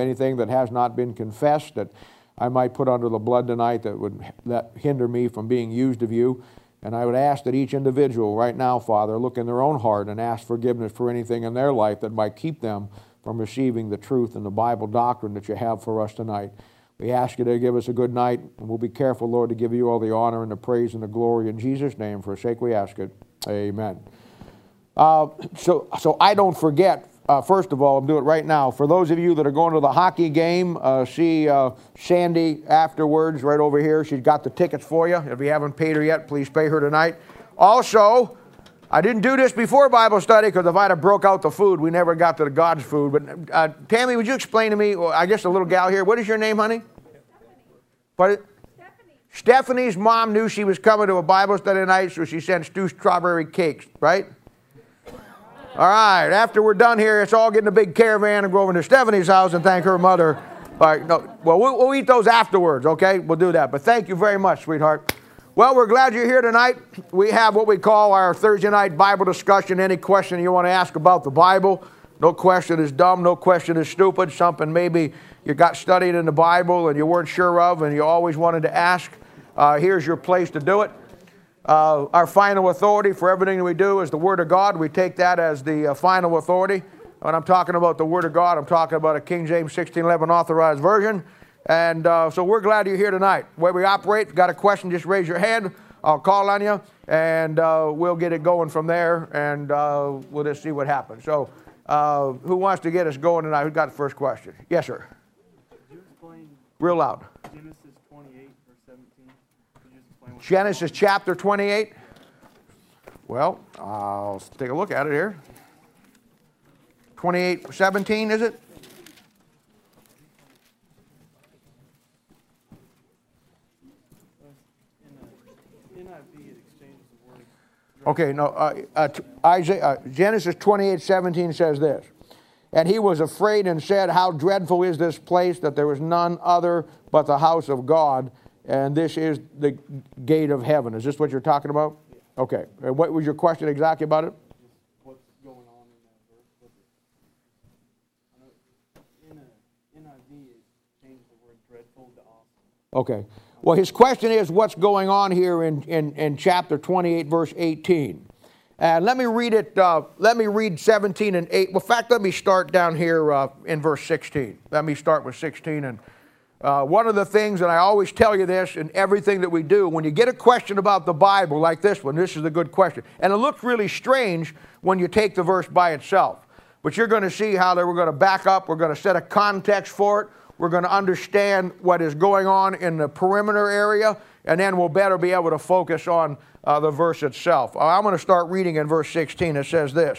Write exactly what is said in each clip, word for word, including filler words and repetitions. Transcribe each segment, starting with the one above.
anything that has not been confessed that I might put under the blood tonight that would that hinder me from being used of you. And I would ask that each individual right now, Father, look in their own heart and ask forgiveness for anything in their life that might keep them from receiving the truth and the Bible doctrine that you have for us tonight. We ask you to give us a good night, and we'll be careful, Lord, to give you all the honor and the praise and the glory. In Jesus' name, for sake we ask it. Amen. Uh, so, so I don't forget, uh, first of all, I'll do it right now. For those of you that are going to the hockey game, uh, see uh, Sandy afterwards right over here. She's got the tickets for you. If you haven't paid her yet, please pay her tonight. Also, I didn't do this before Bible study because if I'd have broke out the food, we never got to the God's food. But uh, Tammy, would you explain to me, well, I guess a little gal here, what is your name, honey? What? Stephanie. Stephanie's mom knew she was coming to a Bible study tonight, so she sent two strawberry cakes, right? All right, after we're done here, let's all get in a big caravan and go over to Stephanie's house and thank her mother. All right, no, well, well, we'll eat those afterwards, okay? We'll do that. But thank you very much, sweetheart. Well, we're glad you're here tonight. We have what we call our Thursday night Bible discussion. Any question you want to ask about the Bible, no question is dumb, no question is stupid, something maybe you got studied in the Bible and you weren't sure of and you always wanted to ask, uh, here's your place to do it. Uh, our final authority for everything that we do is the Word of God. We take that as the uh, final authority. When I'm talking about the Word of God, I'm talking about a King James sixteen eleven authorized version. And uh, so we're glad you're here tonight. Where we operate, if you've got a question, just raise your hand. I'll call on you, and uh, we'll get it going from there, and uh, we'll just see what happens. So uh, who wants to get us going tonight? Who's got the first question? Yes, sir. Could you explain real loud. Genesis twenty-eight, verse seventeen? Could you explain what Genesis chapter twenty-eight. Well, I'll take a look at it here. twenty-eight, seventeen, is it? Okay, no, uh, uh, Isaiah, uh, Genesis twenty-eight, seventeen says this. And he was afraid and said, how dreadful is this place that there is none other but the house of God, and this is the gate of heaven. Is this what you're talking about? Okay. Uh, what was your question exactly about it? What's going on in that verse? In a N I V, it changed the word dreadful to awesome. Okay. Well, his question is what's going on here in, in, in chapter twenty-eight, verse eighteen. And let me read it, uh, let me read seventeen and eight. Well, in fact, let me start down here uh, in verse sixteen. Let me start with sixteen. And uh, one of the things, and I always tell you this in everything that we do, when you get a question about the Bible like this one, this is a good question. And it looks really strange when you take the verse by itself. But you're going to see how that we're going to back up. We're going to set a context for it. We're going to understand what is going on in the perimeter area, and then we'll better be able to focus on uh, the verse itself. I'm going to start reading in verse sixteen. It says this.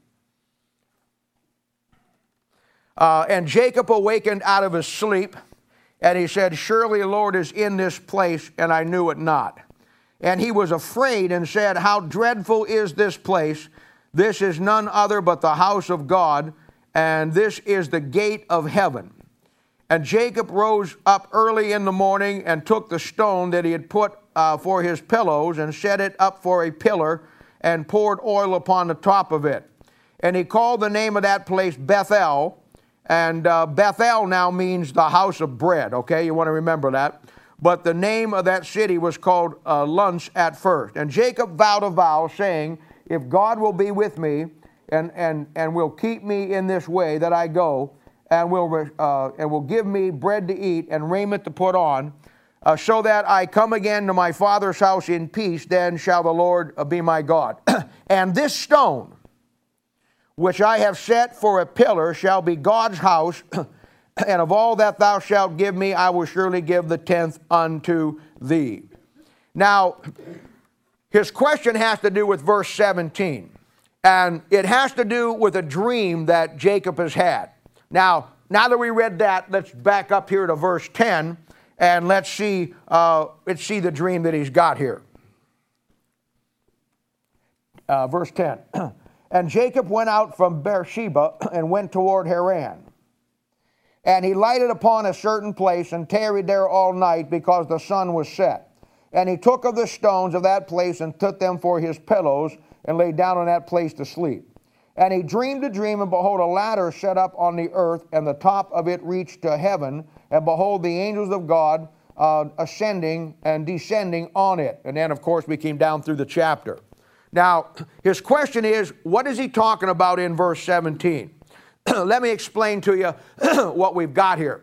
Uh, and Jacob awakened out of his sleep, and he said, surely the Lord is in this place, and I knew it not. And he was afraid and said, how dreadful is this place? This is none other but the house of God, and this is the gate of heaven. And Jacob rose up early in the morning and took the stone that he had put uh, for his pillows and set it up for a pillar and poured oil upon the top of it. And he called the name of that place Bethel. And uh, Bethel now means the house of bread, okay? You want to remember that. But the name of that city was called uh, Luz at first. And Jacob vowed a vow, saying, if God will be with me and, and, and will keep me in this way that I go, and will, uh, and will give me bread to eat and raiment to put on, uh, so that I come again to my father's house in peace, then shall the Lord uh, be my God. And this stone, which I have set for a pillar, shall be God's house, and of all that thou shalt give me, I will surely give the tenth unto thee. Now, his question has to do with verse seventeen, and it has to do with a dream that Jacob has had. Now, now that we read that, let's back up here to verse ten, and let's see, uh, let's see the dream that he's got here. Uh, verse ten. And Jacob went out from Beersheba and went toward Haran. And he lighted upon a certain place and tarried there all night because the sun was set. And he took of the stones of that place and took them for his pillows and lay down on that place to sleep. And he dreamed a dream, and behold, a ladder set up on the earth, and the top of it reached to heaven. And behold, the angels of God uh, ascending and descending on it. And then, of course, we came down through the chapter. Now, his question is, what is he talking about in verse seventeen? Let me explain to you what we've got here.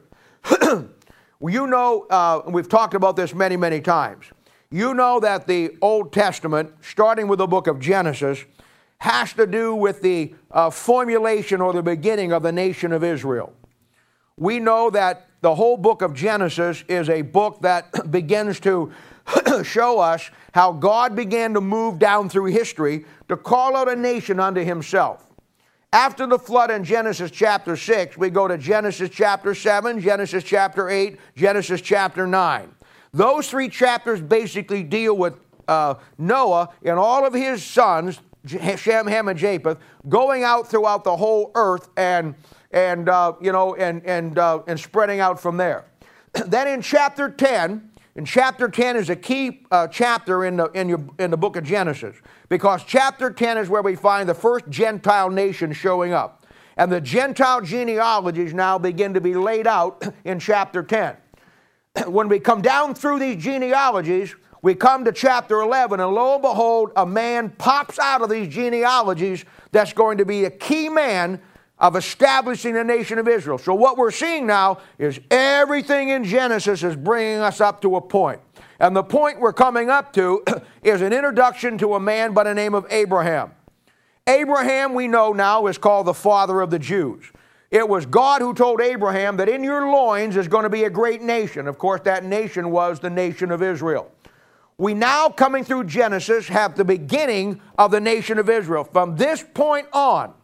You know, uh, we've talked about this many, many times. You know that the Old Testament, starting with the book of Genesis, has to do with the uh, formulation or the beginning of the nation of Israel. We know that the whole book of Genesis is a book that begins to show us how God began to move down through history to call out a nation unto himself. After the flood in Genesis chapter six, we go to Genesis chapter seven, Genesis chapter eight, Genesis chapter nine. Those three chapters basically deal with uh, Noah and all of his sons, Shem, Ham, and Japheth, going out throughout the whole earth and and uh, you know and and uh, and spreading out from there. Then in chapter ten, and chapter ten is a key uh, chapter in the in your in the book of Genesis, because chapter ten is where we find the first Gentile nation showing up, and the Gentile genealogies now begin to be laid out in chapter ten. When we come down through these genealogies, we come to chapter eleven, and lo and behold, a man pops out of these genealogies that's going to be a key man of establishing the nation of Israel. So what we're seeing now is everything in Genesis is bringing us up to a point. And the point we're coming up to is an introduction to a man by the name of Abraham. Abraham, we know now, is called the father of the Jews. It was God who told Abraham that in your loins is going to be a great nation. Of course, that nation was the nation of Israel. We now, coming through Genesis, have the beginning of the nation of Israel. From this point on,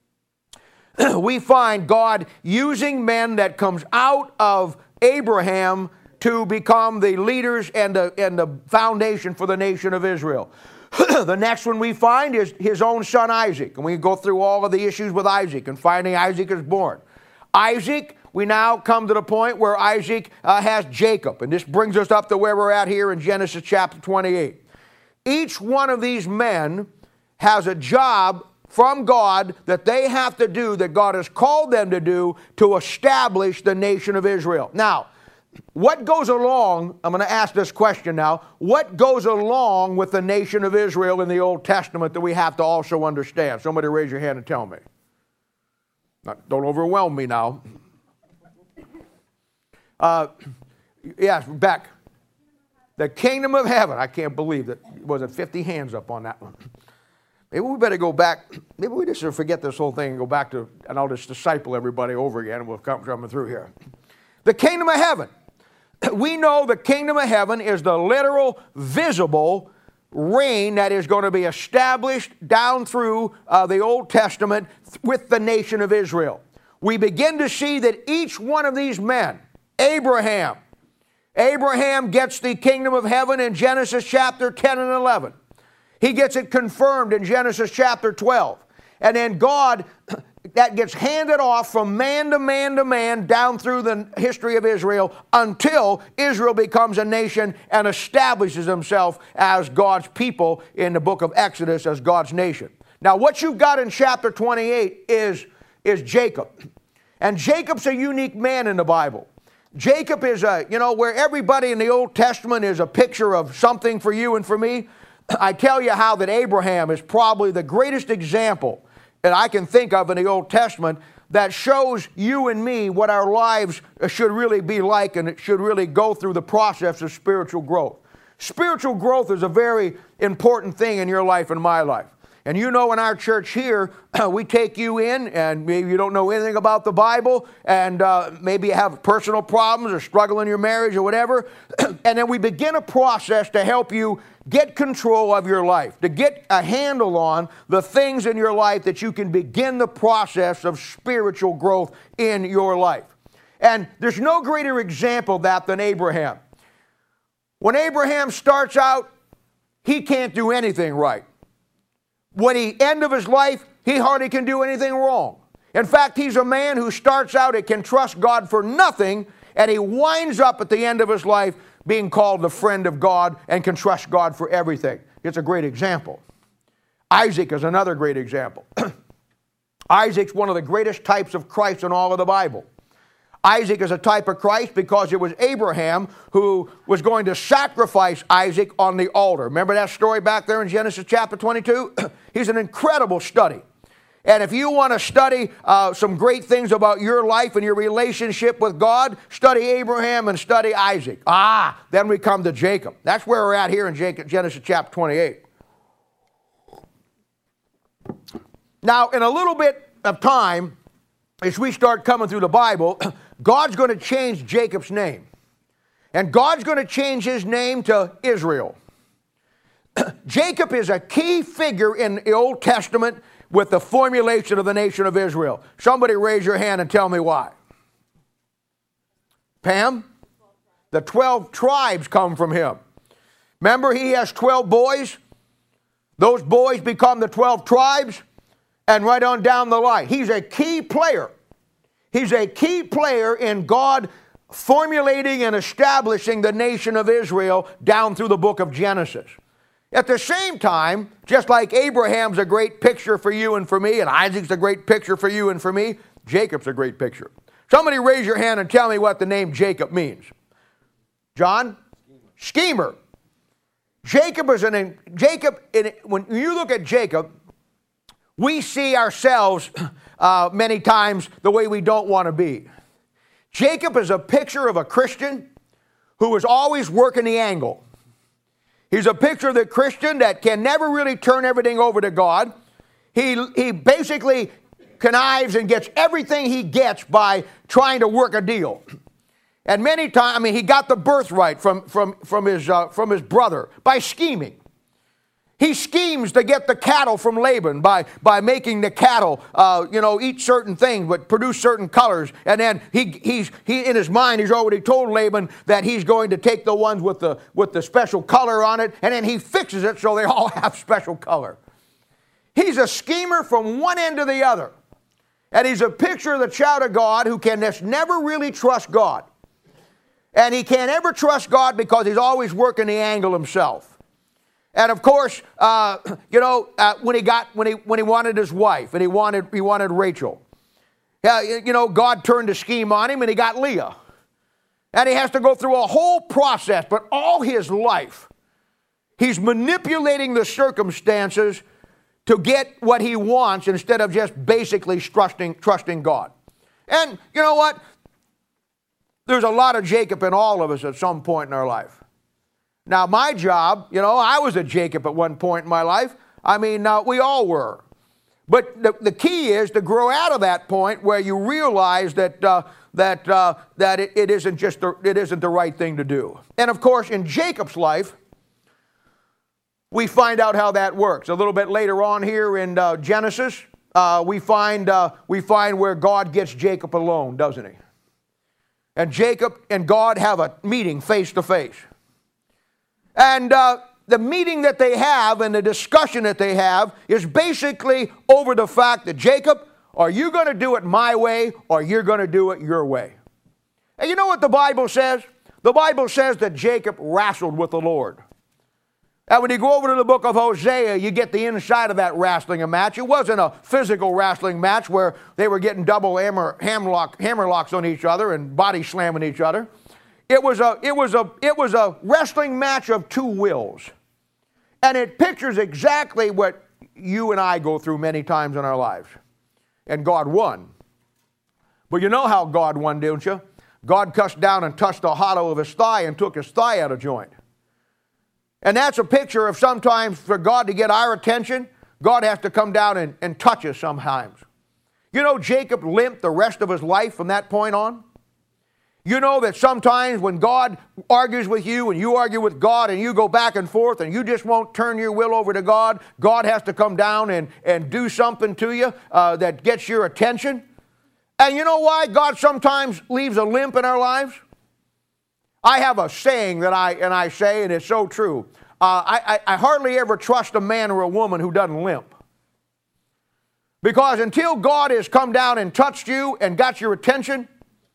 we find God using men that comes out of Abraham to become the leaders and the, and the foundation for the nation of Israel. The next one we find is his own son Isaac. And we go through all of the issues with Isaac, and finally Isaac is born. Isaac, we now come to the point where Isaac uh, has Jacob. And this brings us up to where we're at here in Genesis chapter twenty-eight. Each one of these men has a job from God that they have to do, that God has called them to do, to establish the nation of Israel. Now, what goes along, I'm going to ask this question now, what goes along with the nation of Israel in the Old Testament that we have to also understand? Somebody raise your hand and tell me. Now, don't overwhelm me now. Uh, yes, Beck. The kingdom of heaven. I can't believe that. Was it fifty hands up on that one? Maybe we better go back. Maybe we just forget this whole thing and go back to, and I'll just disciple everybody over again, and we'll come coming through here. The kingdom of heaven. We know the kingdom of heaven is the literal, visible reign that is going to be established down through uh, the Old Testament with the nation of Israel. We begin to see that each one of these men, Abraham, Abraham gets the kingdom of heaven in Genesis chapter ten and eleven. He gets it confirmed in Genesis chapter twelve. And then God, that gets handed off from man to man to man down through the history of Israel until Israel becomes a nation and establishes himself as God's people in the book of Exodus as God's nation. Now what you've got in chapter twenty-eight is, is Jacob. And Jacob's a unique man in the Bible. Jacob is a, you know, where everybody in the Old Testament is a picture of something for you and for me. I tell you how that Abraham is probably the greatest example that I can think of in the Old Testament that shows you and me what our lives should really be like, and it should really go through the process of spiritual growth. Spiritual growth is a very important thing in your life and my life. And you know, in our church here, we take you in, and maybe you don't know anything about the Bible, and uh, maybe you have personal problems or struggle in your marriage or whatever, and then we begin a process to help you get control of your life, to get a handle on the things in your life that you can begin the process of spiritual growth in your life. And there's no greater example of that than Abraham. When Abraham starts out, he can't do anything right. When the end of his life, he hardly can do anything wrong. In fact, he's a man who starts out and can trust God for nothing, and he winds up at the end of his life being called the friend of God and can trust God for everything. It's a great example. Isaac is another great example. Isaac's one of the greatest types of Christ in all of the Bible. Isaac is a type of Christ because it was Abraham who was going to sacrifice Isaac on the altar. Remember that story back there in Genesis chapter twenty-two? He's an incredible study. And if you want to study uh, some great things about your life and your relationship with God, study Abraham and study Isaac. Ah, then we come to Jacob. That's where we're at here in Jacob, Genesis chapter twenty-eight. Now, in a little bit of time, as we start coming through the Bible, God's going to change Jacob's name. And God's going to change his name to Israel. Jacob is a key figure in the Old Testament with the formulation of the nation of Israel. Somebody raise your hand and tell me why. Pam? The twelve tribes come from him. Remember, he has twelve boys. Those boys become the twelve tribes. And right on down the line. He's a key player. He's a key player in God formulating and establishing the nation of Israel down through the book of Genesis. At the same time, just like Abraham's a great picture for you and for me, and Isaac's a great picture for you and for me, Jacob's a great picture. Somebody raise your hand and tell me what the name Jacob means. John? Schemer. Schemer. Jacob is an, Jacob, when you look at Jacob, we see ourselves uh, many times the way we don't want to be. Jacob is a picture of a Christian who is always working the angle. He's a picture of the Christian that can never really turn everything over to God. He, he basically connives and gets everything he gets by trying to work a deal. And many times, I mean, he got the birthright from, from, from, his, uh, from his brother by scheming. He schemes to get the cattle from Laban by, by making the cattle, uh, you know, eat certain things, but produce certain colors. And then he, he's, he, in his mind, he's already told Laban that he's going to take the ones with the, with the special color on it, and then he fixes it so they all have special color. He's a schemer from one end to the other. And he's a picture of the child of God who can just never really trust God. And he can't ever trust God because he's always working the angle himself. And of course, uh, you know, uh, when he got when he when he wanted his wife and he wanted he wanted Rachel, uh, you know, God turned the scheme on him and he got Leah, and he has to go through a whole process. But all his life, he's manipulating the circumstances to get what he wants instead of just basically trusting trusting God. And you know what? There's a lot of Jacob in all of us at some point in our life. Now, my job, you know, I was a Jacob at one point in my life. I mean, uh, we all were. But the, the key is to grow out of that point where you realize that, uh, that, uh, that it, it, isn't just the, it isn't the right thing to do. And, of course, in Jacob's life, we find out how that works. A little bit later on here in uh, Genesis, uh, we, find, uh, we find where God gets Jacob alone, doesn't he? And Jacob and God have a meeting face to face. And uh, the meeting that they have and the discussion that they have is basically over the fact that, Jacob, are you going to do it my way or you're going to do it your way? And you know what the Bible says? The Bible says that Jacob wrestled with the Lord. And when you go over to the book of Hosea, you get the inside of that wrestling match. It wasn't a physical wrestling match where they were getting double hammer, hammerlock, hammerlocks on each other and body slamming each other. It was a, it was a, it was a wrestling match of two wills. And it pictures exactly what you and I go through many times in our lives. And God won. But you know how God won, don't you? God cussed down and touched the hollow of his thigh and took his thigh out of joint. And that's a picture of sometimes for God to get our attention, God has to come down and, and touch us sometimes. You know, Jacob limped the rest of his life from that point on. You know that sometimes when God argues with you and you argue with God and you go back and forth and you just won't turn your will over to God, God has to come down and, and do something to you uh, that gets your attention. And you know why God sometimes leaves a limp in our lives? I have a saying that I, and I say, and it's so true. Uh, I, I, I hardly ever trust a man or a woman who doesn't limp. Because until God has come down and touched you and got your attention,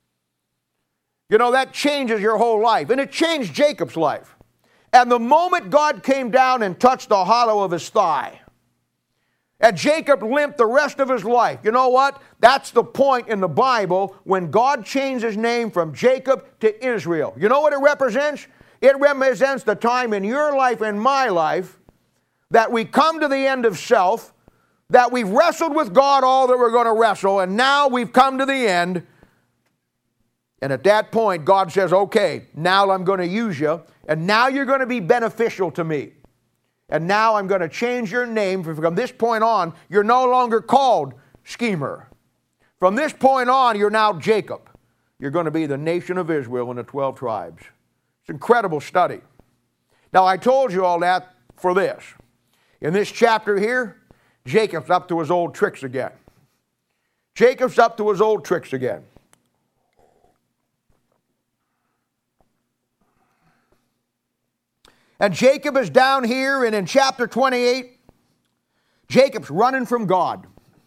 you know, that changes your whole life. And it changed Jacob's life. And the moment God came down and touched the hollow of his thigh, And Jacob limped the rest of his life. You know what? That's the point in the Bible when God changed his name from Jacob to Israel. You know what it represents? It represents the time in your life and my life that we come to the end of self, that we've wrestled with God all that we're going to wrestle, and now we've come to the end. And at that point, God says, okay, now I'm going to use you, and now you're going to be beneficial to me. And now I'm going to change your name. From this point on, you're no longer called schemer. From this point on, you're now Jacob. You're going to be the nation of Israel and the twelve tribes. It's an incredible study. Now, I told you all that for this. In this chapter here, Jacob's up to his old tricks again. Jacob's up to his old tricks again. And Jacob is down here, and in chapter twenty-eight, Jacob's running from God.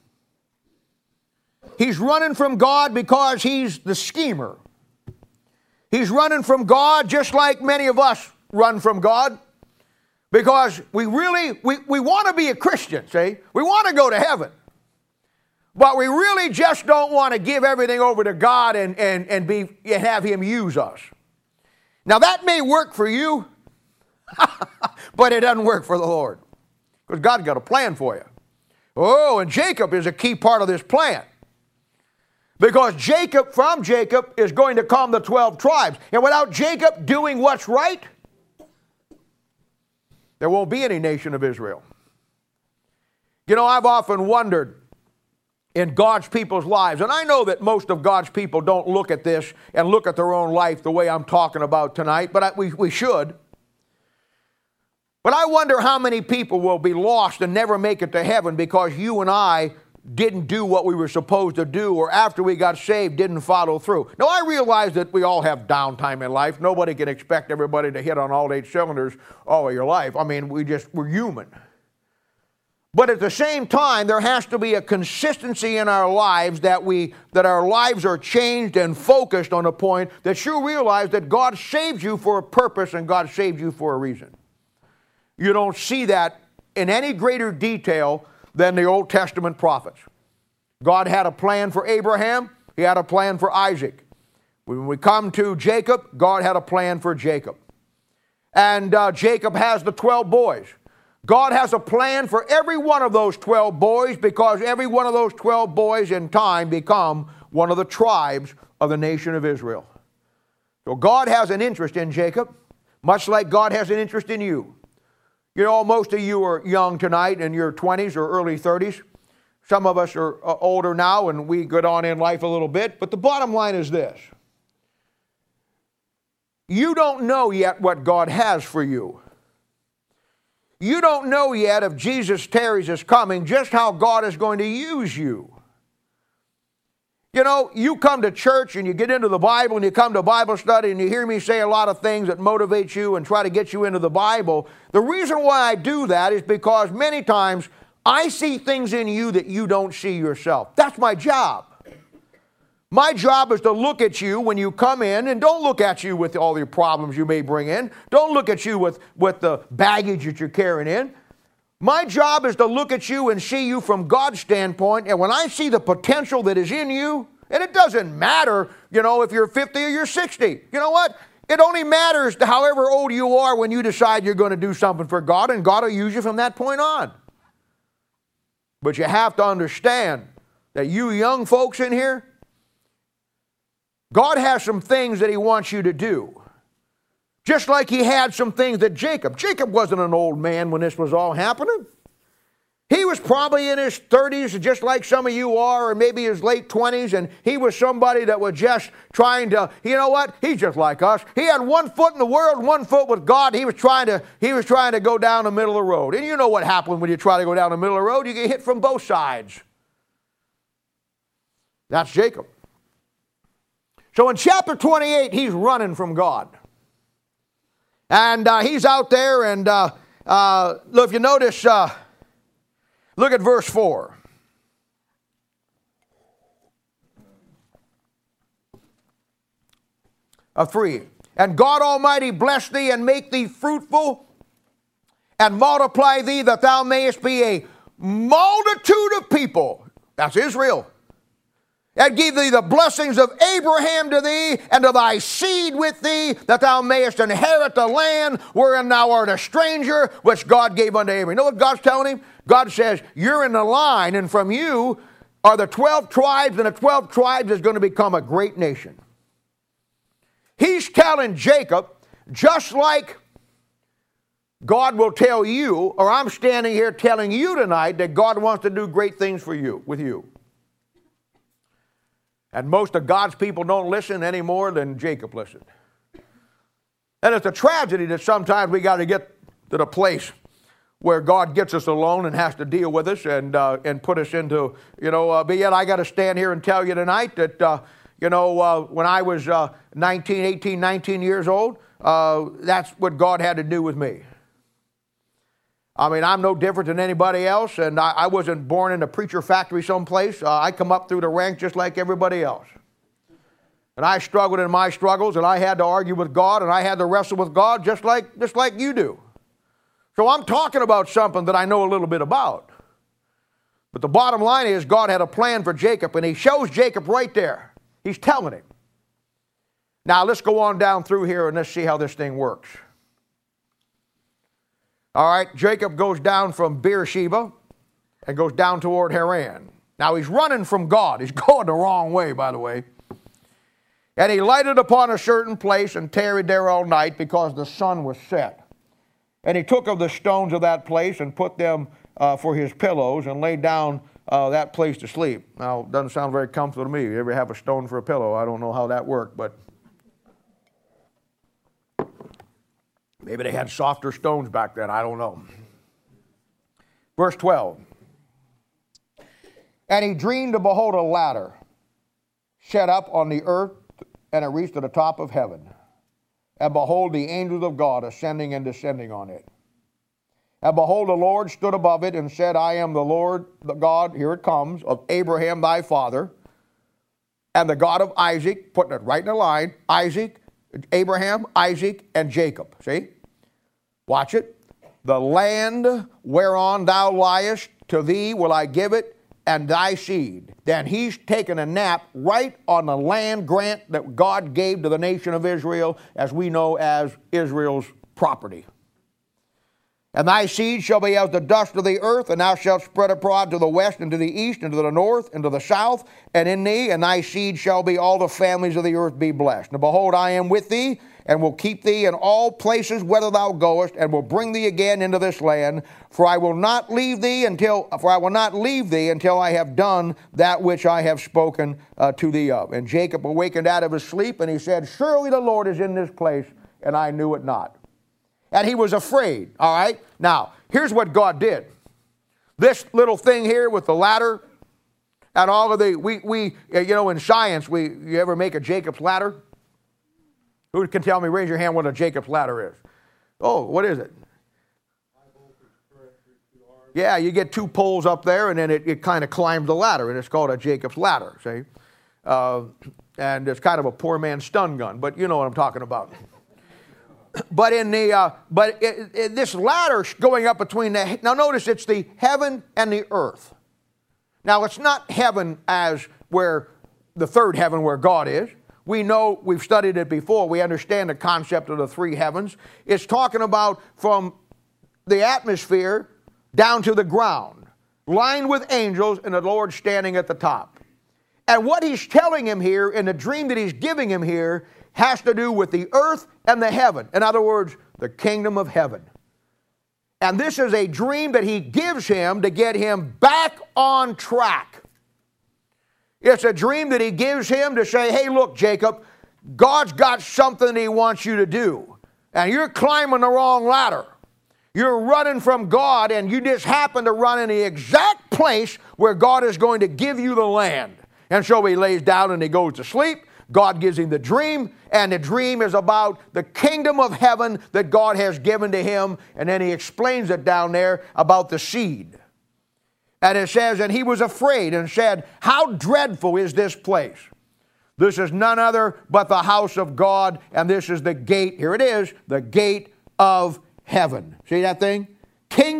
He's running from God because he's the schemer. He's running from God just like many of us run from God. Because we really, we, we want to be a Christian, see? We want to go to heaven. But we really just don't want to give everything over to God and, and, and, be, and have Him use us. Now that may work for you, but it doesn't work for the Lord. Because God's got a plan for you. Oh, and Jacob is a key part of this plan. Because Jacob, from Jacob, is going to come the twelve tribes. And without Jacob doing what's right, there won't be any nation of Israel. You know, I've often wondered in God's people's lives, and I know that most of God's people don't look at this and look at their own life the way I'm talking about tonight, but I, we, we should. But I wonder how many people will be lost and never make it to heaven because you and I didn't do what we were supposed to do, or after we got saved didn't follow through. Now, I realize that we all have downtime in life. Nobody can expect everybody to hit on all eight cylinders all of your life. I mean, we just, we're human. But at the same time, there has to be a consistency in our lives that we, that our lives are changed and focused on a point that you realize that God saved you for a purpose and God saved you for a reason. You don't see that in any greater detail than the Old Testament prophets. God had a plan for Abraham. He had a plan for Isaac. When we come to Jacob, God had a plan for Jacob. And uh, Jacob has the twelve boys. God has a plan for every one of those twelve boys because every one of those twelve boys in time become one of the tribes of the nation of Israel. So God has an interest in Jacob, much like God has an interest in you. You know, most of you are young tonight in your twenties or early thirties. Some of us are uh, older now and we get on in life a little bit. But the bottom line is this. You don't know yet what God has for you. You don't know yet if Jesus tarries his coming just how God is going to use you. You know, you come to church and you get into the Bible and you come to Bible study and you hear me say a lot of things that motivate you and try to get you into the Bible. The reason why I do that is because many times I see things in you that you don't see yourself. That's my job. My job is to look at you when you come in, and don't look at you with all your problems you may bring in. Don't look at you with, with the baggage that you're carrying in. My job is to look at you and see you from God's standpoint, and when I see the potential that is in you, and it doesn't matter, you know, if you're fifty or you're sixty. You know what? It only matters to however old you are when you decide you're going to do something for God, and God will use you from that point on. But you have to understand that you young folks in here, God has some things that He wants you to do. Just like He had some things that Jacob. Jacob wasn't an old man when this was all happening. He was probably in his thirties, just like some of you are, or maybe his late twenties, and he was somebody that was just trying to, you know what? He's just like us. He had one foot in the world, one foot with God. He was trying to, he was trying to go down the middle of the road. And you know what happens when you try to go down the middle of the road? You get hit from both sides. That's Jacob. So in chapter twenty-eight, he's running from God. And uh, he's out there, and uh, uh, look, if you notice, uh, look at verse four. Of three. And God Almighty bless thee and make thee fruitful and multiply thee that thou mayest be a multitude of people, that's Israel, and give thee the blessings of Abraham to thee, and to thy seed with thee, that thou mayest inherit the land wherein thou art a stranger, which God gave unto Abraham. You know what God's telling him? God says, you're in the line, and from you are the twelve tribes, and the twelve tribes is going to become a great nation. He's telling Jacob, just like God will tell you, or I'm standing here telling you tonight, that God wants to do great things for you, with you. And most of God's people don't listen any more than Jacob listened. And it's a tragedy that sometimes we got to get to the place where God gets us alone and has to deal with us and uh, and put us into, you know, uh, but yet I got to stand here and tell you tonight that, uh, you know, uh, when I was uh, nineteen, eighteen, nineteen years old, uh, that's what God had to do with me. I mean, I'm no different than anybody else, and I, I wasn't born in a preacher factory someplace. Uh, I come up through the ranks just like everybody else. And I struggled in my struggles, and I had to argue with God, and I had to wrestle with God just like, just like you do. So I'm talking about something that I know a little bit about. But the bottom line is God had a plan for Jacob, and he shows Jacob right there. He's telling him. Now, let's go on down through here, and let's see how this thing works. All right, Jacob goes down from Beersheba and goes down toward Haran. Now, he's running from God. He's going the wrong way, by the way. And he lighted upon a certain place and tarried there all night because the sun was set. And he took of the stones of that place and put them uh, for his pillows and laid down uh, that place to sleep. Now, it doesn't sound very comfortable to me. You ever have a stone for a pillow? I don't know how that worked, but maybe they had softer stones back then. I don't know. Verse twelve. And he dreamed to behold a ladder set up on the earth, and it reached to the top of heaven. And behold, the angels of God ascending and descending on it. And behold, the Lord stood above it and said, I am the Lord, the God, here it comes, of Abraham thy father, and the God of Isaac, putting it right in the line, Isaac, Abraham, Isaac, and Jacob. See? Watch it. The land whereon thou liest, to thee will I give it, and thy seed. Then he's taken a nap right on the land grant that God gave to the nation of Israel, as we know as Israel's property. And thy seed shall be as the dust of the earth, and thou shalt spread abroad to the west, and to the east, and to the north, and to the south. And in thee and thy seed shall be all the families of the earth be blessed. And behold, I am with thee, and will keep thee in all places whither thou goest, and will bring thee again into this land. For I will not leave thee until, for I will not leave thee until I have done that which I have spoken uh, to thee of. And Jacob awakened out of his sleep, and he said, Surely the Lord is in this place, and I knew it not. And he was afraid, all right? Now, here's what God did. This little thing here with the ladder and all of the, we, we you know, in science, we, you ever make a Jacob's ladder? Who can tell me, raise your hand, what a Jacob's ladder is? Oh, what is it? Yeah, you get two poles up there, and then it, it kind of climbs the ladder, and it's called a Jacob's ladder, see? Uh, and it's kind of a poor man's stun gun, but you know what I'm talking about. But in the uh, but it, it, this ladder going up between the, now notice it's the heaven and the earth. Now it's not heaven as where the third heaven where God is. We know, we've studied it before. We understand the concept of the three heavens. It's talking about from the atmosphere down to the ground, lined with angels, and the Lord standing at the top. And what he's telling him here in the dream that he's giving him here has to do with the earth and the heaven. In other words, the kingdom of heaven. And this is a dream that he gives him to get him back on track. It's a dream that he gives him to say, hey, look, Jacob, God's got something he wants you to do. And you're climbing the wrong ladder. You're running from God, and you just happen to run in the exact place where God is going to give you the land. And so he lays down and he goes to sleep. God gives him the dream, and the dream is about the kingdom of heaven that God has given to him, and then he explains it down there about the seed. And it says, and he was afraid and said, how dreadful is this place? This is none other but the house of God, and this is the gate, here it is, the gate of heaven. See that thing? Kingdom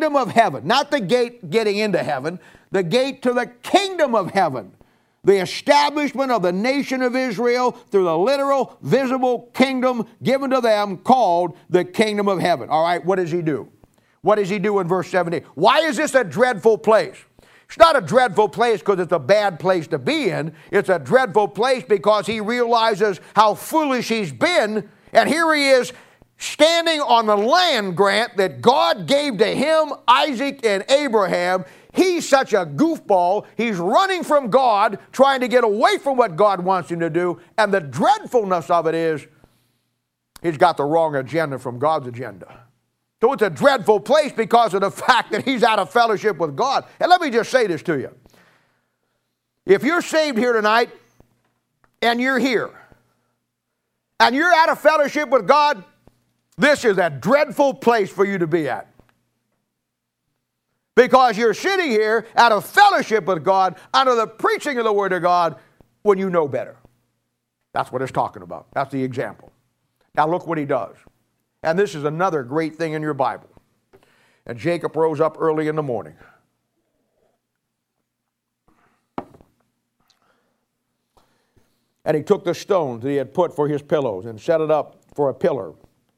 kingdom of heaven. Not the gate getting into heaven, the gate to the kingdom of heaven. The establishment of the nation of Israel through the literal, visible kingdom given to them called the kingdom of heaven. All right, what does he do? What does he do in verse seventeen? Why is this a dreadful place? It's not a dreadful place because it's a bad place to be in. It's a dreadful place because he realizes how foolish he's been. And here he is standing on the land grant that God gave to him, Isaac, and Abraham. He's such a goofball. He's running from God, trying to get away from what God wants him to do. And the dreadfulness of it is he's got the wrong agenda from God's agenda. So it's a dreadful place because of the fact that he's out of fellowship with God. And let me just say this to you. If you're saved here tonight and you're here and you're out of fellowship with God, this is a dreadful place for you to be at. Because you're sitting here out of fellowship with God, under the preaching of the Word of God, when you know better. That's what it's talking about. That's the example. Now look what he does. And this is another great thing in your Bible. And Jacob rose up early in the morning. And he took the stones that he had put for his pillows and set it up for a pillar.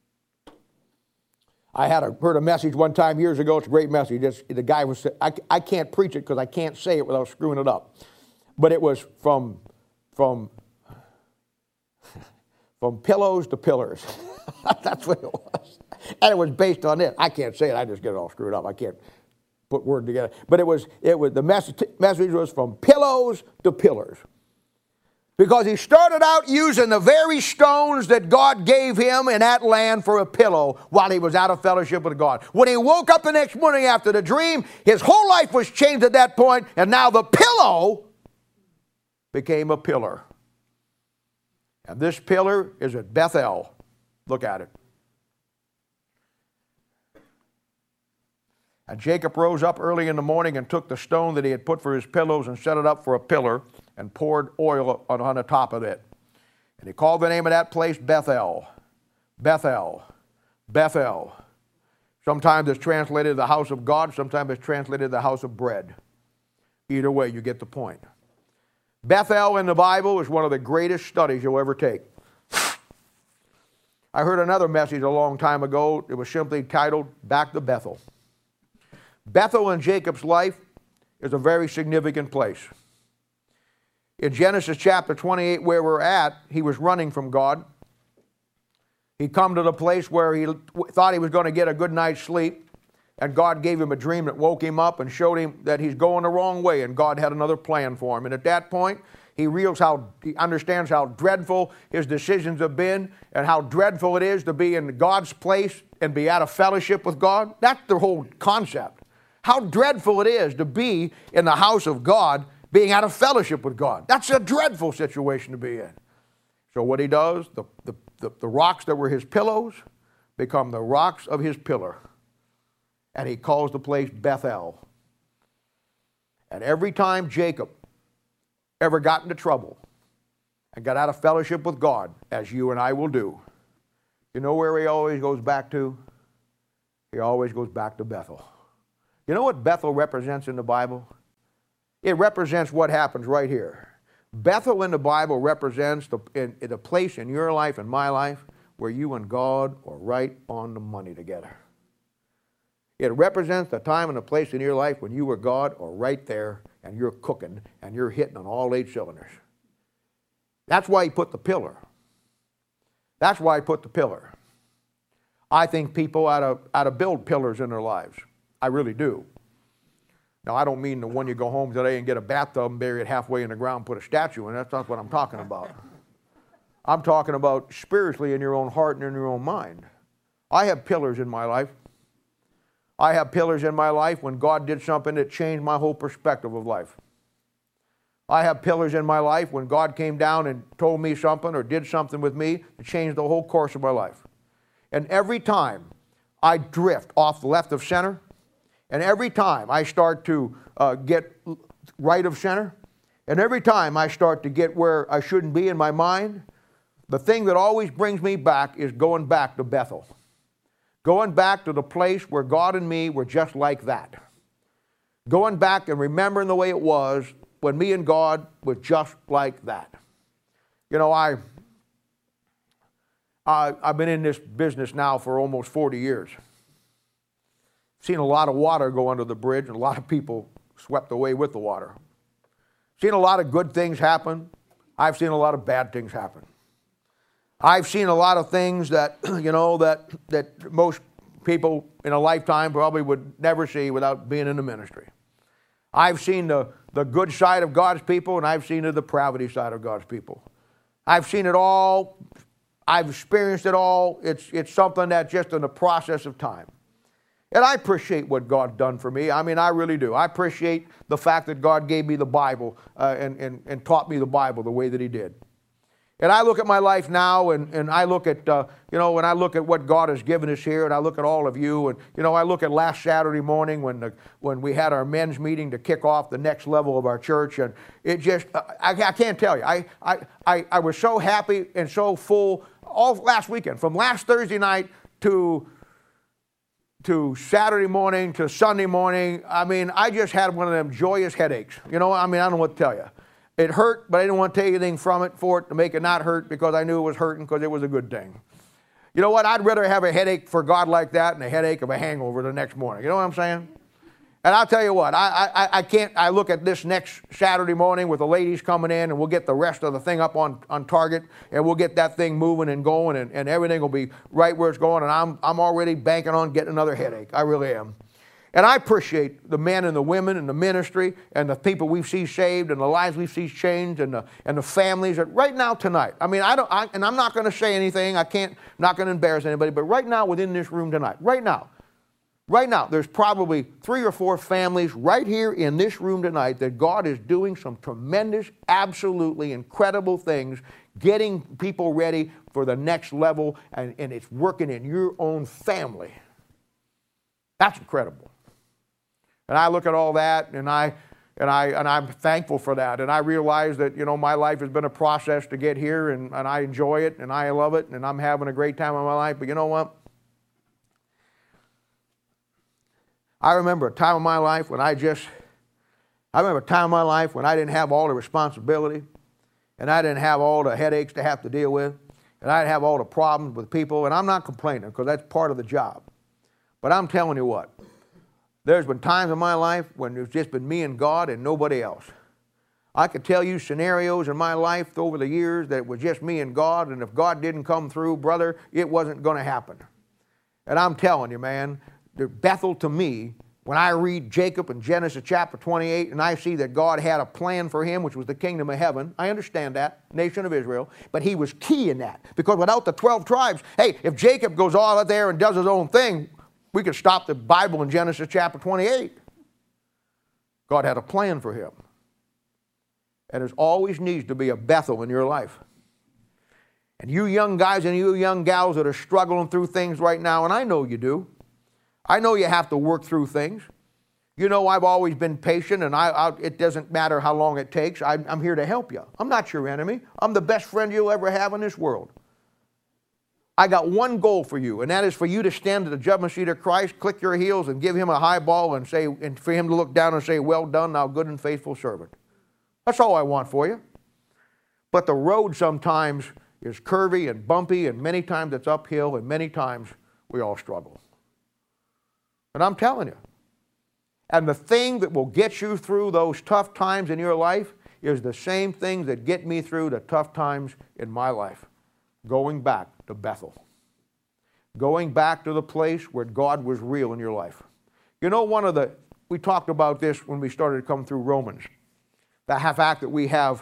I had a, heard a message one time years ago. It's a great message. It's, the guy was, I, I can't preach it because I can't say it without screwing it up. But it was from, from, from pillows to pillars. That's what it was. And it was based on it. I can't say it. I just get it all screwed up. I can't put words together. But it was, it was the message, message was from pillows to pillars. Because he started out using the very stones that God gave him in that land for a pillow while he was out of fellowship with God. When he woke up the next morning after the dream, his whole life was changed at that point, and now the pillow became a pillar. And this pillar is at Bethel. Look at it. And Jacob rose up early in the morning and took the stone that he had put for his pillows and set it up for a pillar and poured oil on, on the top of it. And he called the name of that place Bethel. Bethel. Bethel. Sometimes it's translated the house of God. Sometimes it's translated the house of bread. Either way, you get the point. Bethel in the Bible is one of the greatest studies you'll ever take. I heard another message a long time ago. It was simply titled, Back to Bethel. Bethel in Jacob's life is a very significant place. In Genesis chapter twenty-eight, where we're at, he was running from God. He'd come to the place where he thought he was going to get a good night's sleep, and God gave him a dream that woke him up and showed him that he's going the wrong way, and God had another plan for him. And at that point, he realizes how, he understands how dreadful his decisions have been and how dreadful it is to be in God's place and be out of fellowship with God. That's the whole concept. How dreadful it is to be in the house of God, being out of fellowship with God. That's a dreadful situation to be in. So what he does, the, the, the, the rocks that were his pillows become the rocks of his pillar. And he calls the place Bethel. And every time Jacob ever got into trouble and got out of fellowship with God, as you and I will do, you know where he always goes back to? He always goes back to Bethel. You know what Bethel represents in the Bible? It represents what happens right here. Bethel in the Bible represents the, in, in a place in your life and my life where you and God are right on the money together. It represents the time and the place in your life when you and God are right there and you're cooking and you're hitting on all eight cylinders. That's why he put the pillar. That's why he put the pillar. I think people ought to, ought to build pillars in their lives. I really do. Now, I don't mean the one you go home today and get a bathtub and bury it halfway in the ground and put a statue in. That's not what I'm talking about. I'm talking about spiritually in your own heart and in your own mind. I have pillars in my life. I have pillars in my life when God did something that changed my whole perspective of life. I have pillars in my life when God came down and told me something or did something with me that changed the whole course of my life. And every time I drift off the left of center, and every time I start to uh, get right of center, and every time I start to get where I shouldn't be in my mind, the thing that always brings me back is going back to Bethel. Going back to the place where God and me were just like that. Going back and remembering the way it was when me and God were just like that. You know, I, I, I've been in this business now for almost forty years. Seen a lot of water go under the bridge and a lot of people swept away with the water. Seen a lot of good things happen. I've seen a lot of bad things happen. I've seen a lot of things that, you know, that, that most people in a lifetime probably would never see without being in the ministry. I've seen the, the good side of God's people, and I've seen the depravity side of God's people. I've seen it all. I've experienced it all. It's, it's something that's just in the process of time. And I appreciate what God's done for me. I mean, I really do. I appreciate the fact that God gave me the Bible uh, and, and, and taught me the Bible the way that He did. And I look at my life now, and, and I look at, uh, you know, when I look at what God has given us here, and I look at all of you, and, you know, I look at last Saturday morning when, the, when we had our men's meeting to kick off the next level of our church, and it just, I, I can't tell you, I, I, I, I was so happy and so full all last weekend, from last Thursday night to, to Saturday morning to Sunday morning. I mean, I just had one of them joyous headaches. You know, I mean, I don't know what to tell you. It hurt, but I didn't want to take anything from it for it to make it not hurt because I knew it was hurting because it was a good thing. You know what? I'd rather have a headache for God like that than a headache of a hangover the next morning. You know what I'm saying? And I'll tell you what, I, I, I can't, I look at this next Saturday morning with the ladies coming in, and we'll get the rest of the thing up on, on target, and we'll get that thing moving and going, and, and everything will be right where it's going, and I'm, I'm already banking on getting another headache. I really am. And I appreciate the men and the women and the ministry and the people we've seen saved and the lives we've seen changed and the, and the families that right now tonight, I mean, I don't, I, and I'm not going to say anything, I can't, not going to embarrass anybody, but right now within this room tonight, right now, right now, there's probably three or four families right here in this room tonight that God is doing some tremendous, absolutely incredible things, getting people ready for the next level, and, and it's working in your own family. That's incredible. And I look at all that, and I and I and I'm thankful for that. And I realize that, you know, my life has been a process to get here, and, and I enjoy it, and I love it, and I'm having a great time in my life. But you know what? I remember a time in my life when I just, I remember a time in my life when I didn't have all the responsibility, and I didn't have all the headaches to have to deal with, and I didn't have all the problems with people. And I'm not complaining because that's part of the job. But I'm telling you what. There's been times in my life when it's just been me and God and nobody else. I could tell you scenarios in my life over the years that it was just me and God, and if God didn't come through, brother, it wasn't going to happen. And I'm telling you, man, Bethel to me, when I read Jacob in Genesis chapter twenty-eight, and I see that God had a plan for him, which was the kingdom of heaven, I understand that, nation of Israel, but he was key in that. Because without the twelve tribes, hey, if Jacob goes all out there and does his own thing, we could stop the Bible in Genesis chapter twenty-eight. God had a plan for him. And there always needs to be a Bethel in your life. And you young guys and you young gals that are struggling through things right now, and I know you do. I know you have to work through things. You know, I've always been patient, and I, I, it doesn't matter how long it takes. I, I'm here to help you. I'm not your enemy. I'm the best friend you'll ever have in this world. I got one goal for you, and that is for you to stand at the judgment seat of Christ, click your heels, and give him a high ball, and say, and for him to look down and say, "Well done, thou good and faithful servant." That's all I want for you. But the road sometimes is curvy and bumpy, and many times it's uphill, and many times we all struggle. And I'm telling you, and the thing that will get you through those tough times in your life is the same thing that get me through the tough times in my life. Going back to Bethel. Going back to the place where God was real in your life. You know, one of the, we talked about this when we started to come through Romans. The fact that we have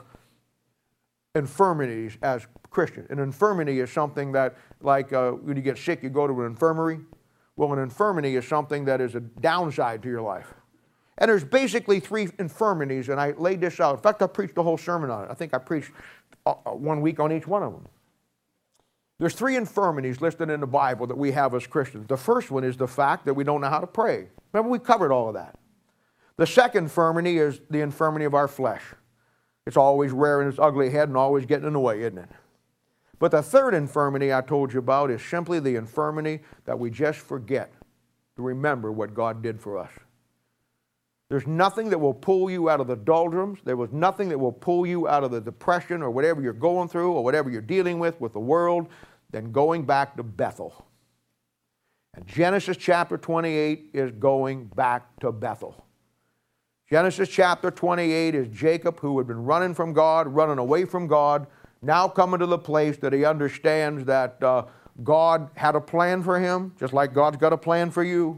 infirmities as Christians. An infirmity is something that, like uh, when you get sick, you go to an infirmary. Well, an infirmity is something that is a downside to your life. And there's basically three infirmities, and I laid this out. In fact, I preached the whole sermon on it. I think I preached uh, one week on each one of them. There's three infirmities listed in the Bible that we have as Christians. The first one is the fact that we don't know how to pray. Remember, we covered all of that. The second infirmity is the infirmity of our flesh. It's always rearing its ugly head and always getting in the way, isn't it? But the third infirmity I told you about is simply the infirmity that we just forget to remember what God did for us. There's nothing that will pull you out of the doldrums. There was nothing that will pull you out of the depression or whatever you're going through or whatever you're dealing with with the world than going back to Bethel. And Genesis chapter twenty-eight is going back to Bethel. Genesis chapter twenty-eight is Jacob, who had been running from God, running away from God, now coming to the place that he understands that uh, God had a plan for him, just like God's got a plan for you.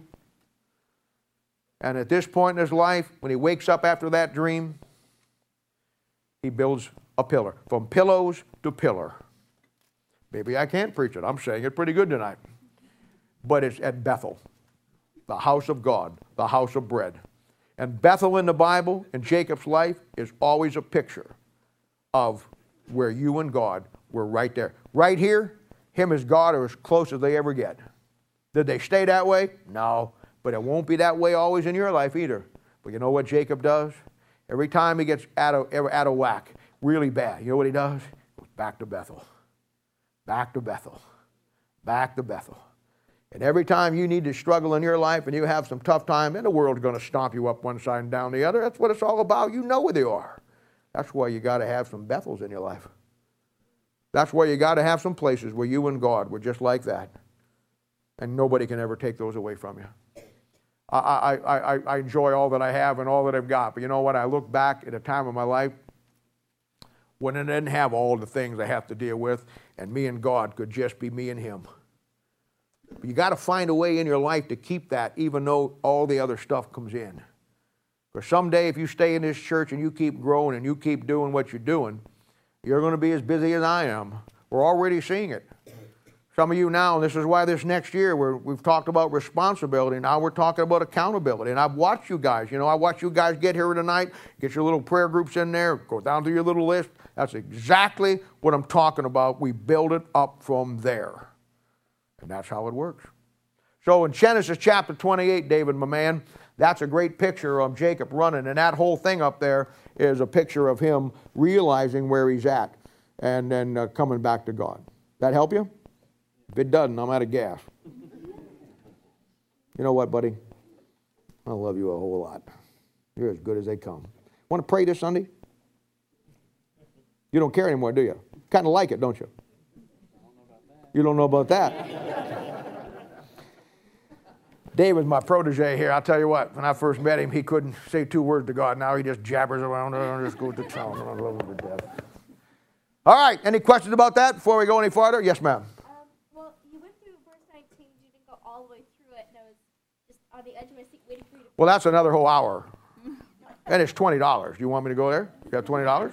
And at this point in his life, when he wakes up after that dream, he builds a pillar. From pillows to pillar. Maybe I can't preach it. I'm saying it pretty good tonight. But it's at Bethel, the house of God, the house of bread. And Bethel in the Bible, in Jacob's life, is always a picture of where you and God were right there. Right here, him as God are as close as they ever get. Did they stay that way? No. But it won't be that way always in your life either. But you know what Jacob does? Every time he gets out of, out of whack, really bad, you know what he does? Back to Bethel. Back to Bethel. Back to Bethel. And every time you need to struggle in your life and you have some tough time, and the world's going to stomp you up one side and down the other. That's what it's all about. You know where they are. That's why you got to have some Bethels in your life. That's why you got to have some places where you and God were just like that. And nobody can ever take those away from you. I, I, I, I enjoy all that I have and all that I've got. But you know what? I look back at a time of my life when I didn't have all the things I have to deal with, and me and God could just be me and him. But you got to find a way in your life to keep that, even though all the other stuff comes in. Because someday if you stay in this church and you keep growing and you keep doing what you're doing, you're going to be as busy as I am. We're already seeing it. Some of you now, and this is why this next year we're, we've talked about responsibility. Now we're talking about accountability. And I've watched you guys. You know, I watched you guys get here tonight, get your little prayer groups in there, go down to your little list. That's exactly what I'm talking about. We build it up from there. And that's how it works. So in Genesis chapter twenty-eight, David, my man, that's a great picture of Jacob running. And that whole thing up there is a picture of him realizing where he's at and then uh, coming back to God. That help you? If it doesn't, I'm out of gas. You know what, buddy? I love you a whole lot. You're as good as they come. Want to pray this Sunday? You don't care anymore, do you? Kind of like it, don't you? You don't know about that. David's my protege here. I'll tell you what, when I first met him, he couldn't say two words to God. Now he just jabbers around and just goes to town. I love him to death. All right, any questions about that before we go any farther? Yes, ma'am. All the way through it, and I was just on the edge of my seat waiting for you to... Well, that's another whole hour. And it's twenty dollars. Do you want me to go there? You got twenty dollars?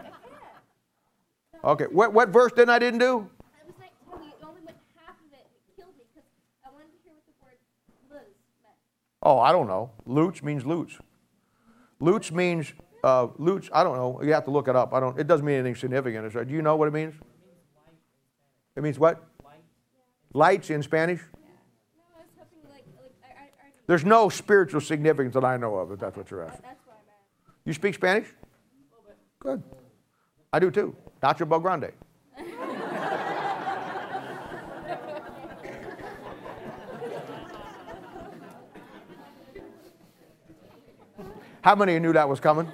Okay. What, what verse didn't I didn't do? I was like, telling you, you only went half of it, and it killed me, because I wanted to hear what the word luz meant. Oh, I don't know. Lutz means lutz. Lutz means, uh, lutz, I don't know. You have to look it up. I don't. It doesn't mean anything significant. Do you know what it means? It means what? Lights in Spanish? There's no spiritual significance that I know of, if that's what you're asking. That's what I'm at. You speak Spanish? Good. I do too. Nacho Bel Grande. How many of you knew that was coming?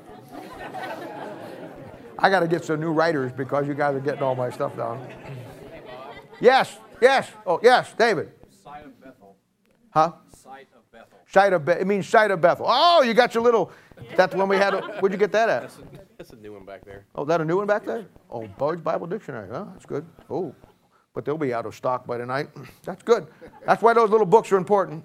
I got to get some new writers because you guys are getting all my stuff down. Yes, yes, oh, yes, David. Sight of Bethel. Huh? Sight of Bethel. Sight of Bethel. It means sight of Bethel. Oh, you got your little, that's the one we had. Where'd you get that at? That's a, that's a new one back there. Oh, is that a new one back there? Oh, Bard's Bible Dictionary. Huh? That's good. Oh, but they'll be out of stock by tonight. That's good. That's why those little books are important.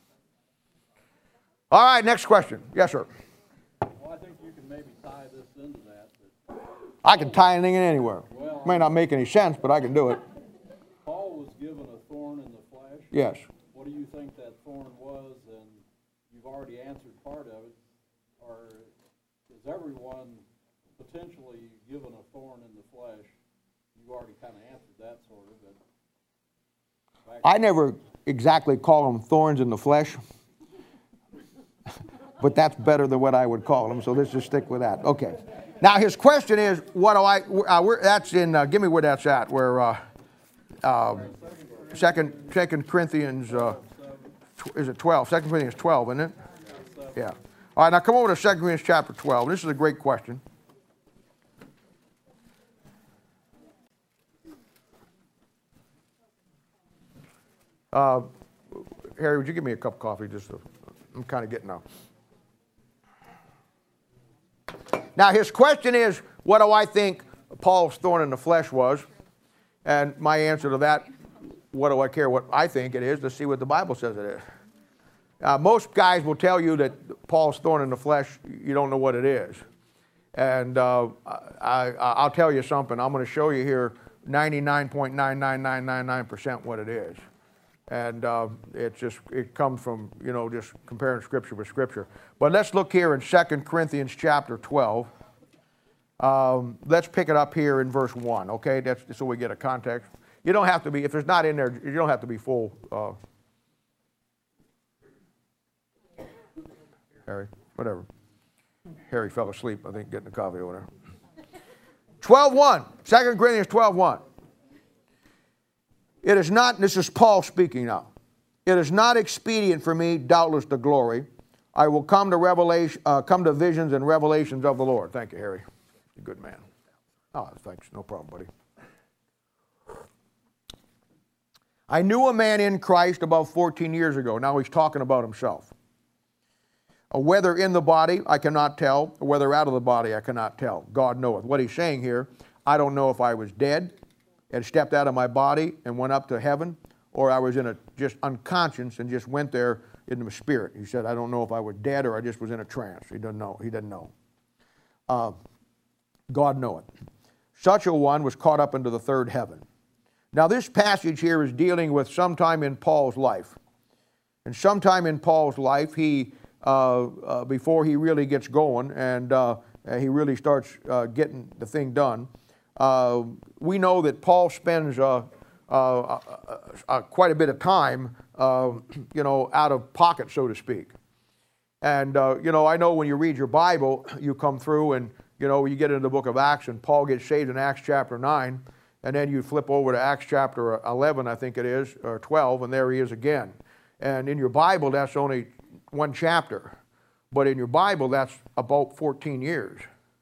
All right, next question. Yes, sir. Well, I think you can maybe tie this into that. But, I can tie anything in anywhere. well, May not make any sense, but I can do it. Paul was given a thorn in the flesh. Yes. What do you think that thorn was? And you've already answered part of it. Or is everyone potentially given a thorn in the flesh? You've already kind of answered that sort of. But I never exactly call them thorns in the flesh, but that's better than what I would call them, so let's just stick with that. Okay. Now his question is, what do I, uh, where, that's in, uh, give me where that's at, where, uh, uh, second, second Corinthians, uh, tw- is it twelve? Second Corinthians twelve, isn't it? Yeah. All right, now come over to Second Corinthians chapter twelve. This is a great question. Uh, Harry, would you give me a cup of coffee? Just, to, I'm kind of getting out. Now his question is, what do I think Paul's thorn in the flesh was? And my answer to that, what do I care what I think it is? Let's see what the Bible says it is. Uh, most guys will tell you that Paul's thorn in the flesh, you don't know what it is. And uh, I, I, I'll tell you something. I'm going to show you here ninety-nine point nine nine nine nine nine percent what it is. And uh, it just, it comes from, you know, just comparing Scripture with Scripture. But let's look here in Second Corinthians chapter twelve. Um, let's pick it up here in verse one, okay? That's so we get a context. You don't have to be, if it's not in there, you don't have to be full. Uh, Harry, whatever. Harry fell asleep, I think, getting the coffee over there. twelve one, Second Corinthians twelve one. It is not, this is Paul speaking now. It is not expedient for me, doubtless, to glory. I will come to revelation, uh, come to visions and revelations of the Lord. Thank you, Harry. You're a good man. Oh, thanks. No problem, buddy. I knew a man in Christ about fourteen years ago. Now he's talking about himself. Whether in the body, I cannot tell. Whether out of the body, I cannot tell. God knoweth. What he's saying here, I don't know if I was dead and stepped out of my body and went up to heaven, or I was in a just unconscious and just went there in the spirit. He said, I don't know if I was dead or I just was in a trance. He doesn't know. He doesn't know. Uh, God knoweth. Such a one was caught up into the third heaven. Now this passage here is dealing with sometime in Paul's life. And sometime in Paul's life, he, uh, uh, before he really gets going and uh, he really starts uh, getting the thing done, uh, we know that Paul spends uh, uh, uh, uh, quite a bit of time, uh, you know, out of pocket, so to speak. And, uh, you know, I know when you read your Bible, you come through and, you know, you get into the book of Acts and Paul gets saved in Acts chapter nine, and then you flip over to Acts chapter eleven, I think it is, or twelve, and there he is again. And in your Bible, that's only one chapter. But in your Bible, that's about fourteen years.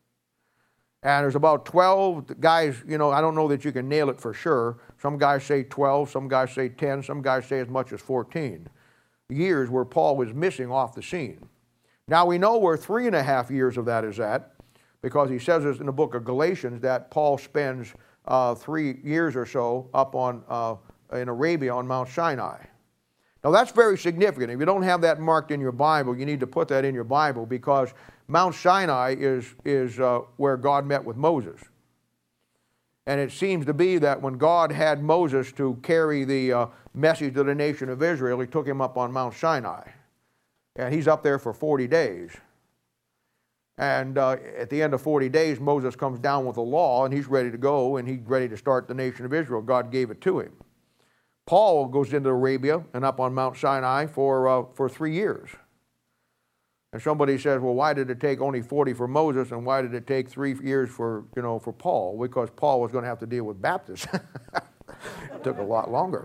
And there's about twelve guys, you know, I don't know that you can nail it for sure. Some guys say twelve, some guys say ten, some guys say as much as fourteen years where Paul was missing off the scene. Now we know where three and a half years of that is at, because he says this in the book of Galatians that Paul spends uh, three years or so up on uh, in Arabia on Mount Sinai. Now that's very significant. If you don't have that marked in your Bible, you need to put that in your Bible, because Mount Sinai is, is uh, where God met with Moses. And it seems to be that when God had Moses to carry the uh, message to the nation of Israel, he took him up on Mount Sinai. And he's up there for forty days. And uh, at the end of forty days, Moses comes down with the law, and he's ready to go, and he's ready to start the nation of Israel. God gave it to him. Paul goes into Arabia and up on Mount Sinai for, uh, for three years. And somebody says, well, why did it take only forty for Moses, and why did it take three years for, you know, for Paul? Because Paul was going to have to deal with Baptists. It took a lot longer.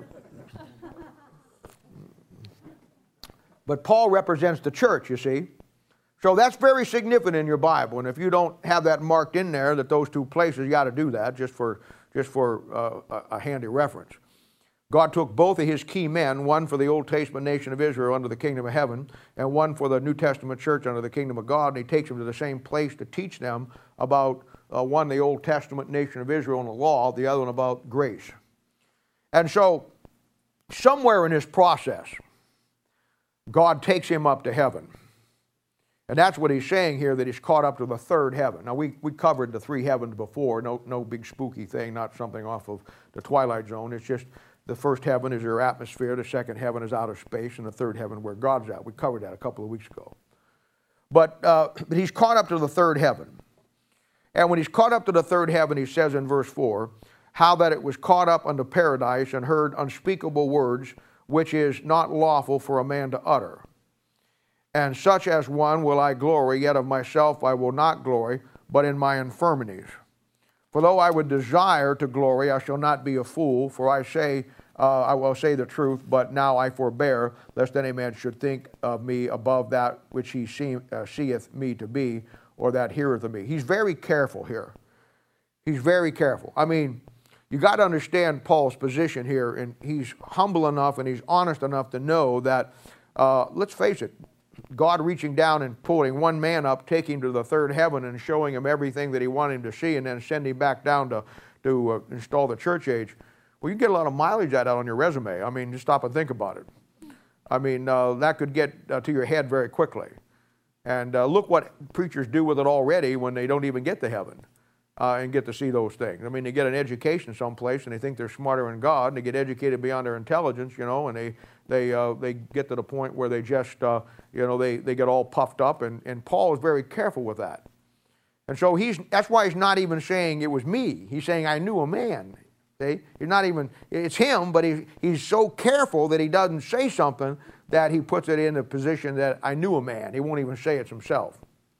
But Paul represents the church, you see. So that's very significant in your Bible. And if you don't have that marked in there, that those two places, you got to do that just for, just for uh, a, a handy reference. God took both of his key men, one for the Old Testament nation of Israel under the kingdom of heaven, and one for the New Testament church under the kingdom of God, and he takes them to the same place to teach them about, uh, one, the Old Testament nation of Israel and the law, the other one about grace. And so, somewhere in this process, God takes him up to heaven. And that's what he's saying here, that he's caught up to the third heaven. Now, we, we covered the three heavens before, no, no big spooky thing, not something off of the Twilight Zone. It's just the first heaven is your atmosphere, the second heaven is outer space, and the third heaven where God's at. We covered that a couple of weeks ago. But, uh, but he's caught up to the third heaven. And when he's caught up to the third heaven, he says in verse four, how that it was caught up unto paradise and heard unspeakable words, which is not lawful for a man to utter. And such as one will I glory, yet of myself I will not glory, but in my infirmities. For though I would desire to glory, I shall not be a fool, for I say, uh, I will say the truth, but now I forbear, lest any man should think of me above that which he see, uh, seeth me to be, or that heareth of me. He's very careful here. He's very careful. I mean, you got to understand Paul's position here, and he's humble enough and he's honest enough to know that, uh, let's face it, God reaching down and pulling one man up, taking him to the third heaven and showing him everything that he wanted him to see, and then sending him back down to, to uh, install the church age. Well, you get a lot of mileage out on your resume. I mean, just stop and think about it. I mean, uh, that could get uh, to your head very quickly. And uh, look what preachers do with it already when they don't even get to heaven uh, and get to see those things. I mean, they get an education someplace and they think they're smarter than God, and they get educated beyond their intelligence, you know, and they they uh, they get to the point where they just, uh, you know, they, they get all puffed up. And, and Paul is very careful with that. And so he's that's why he's not even saying it was me. He's saying I knew a man. See? He's not even, it's him, but he, he's so careful that he doesn't say something that he puts it in a position that I knew a man. He won't even say it's himself.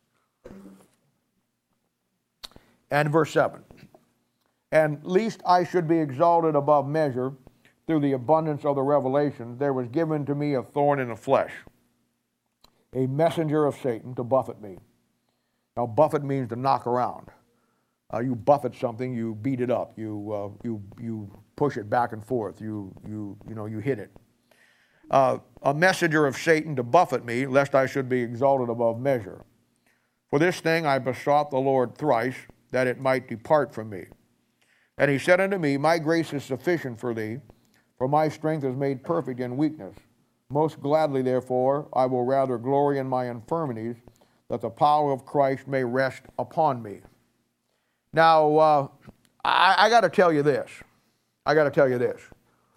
And verse seven. And lest I should be exalted above measure through the abundance of the revelation, there was given to me a thorn in the flesh, a messenger of Satan to buffet me. Now, buffet means to knock around. Uh, you buffet something, you beat it up, you uh, you you push it back and forth, you you you know you hit it. Uh, a messenger of Satan to buffet me, lest I should be exalted above measure. For this thing I besought the Lord thrice, that it might depart from me. And he said unto me, My grace is sufficient for thee, for my strength is made perfect in weakness. Most gladly, therefore, I will rather glory in my infirmities, that the power of Christ may rest upon me. Now, uh, I, I got to tell you this. I got to tell you this.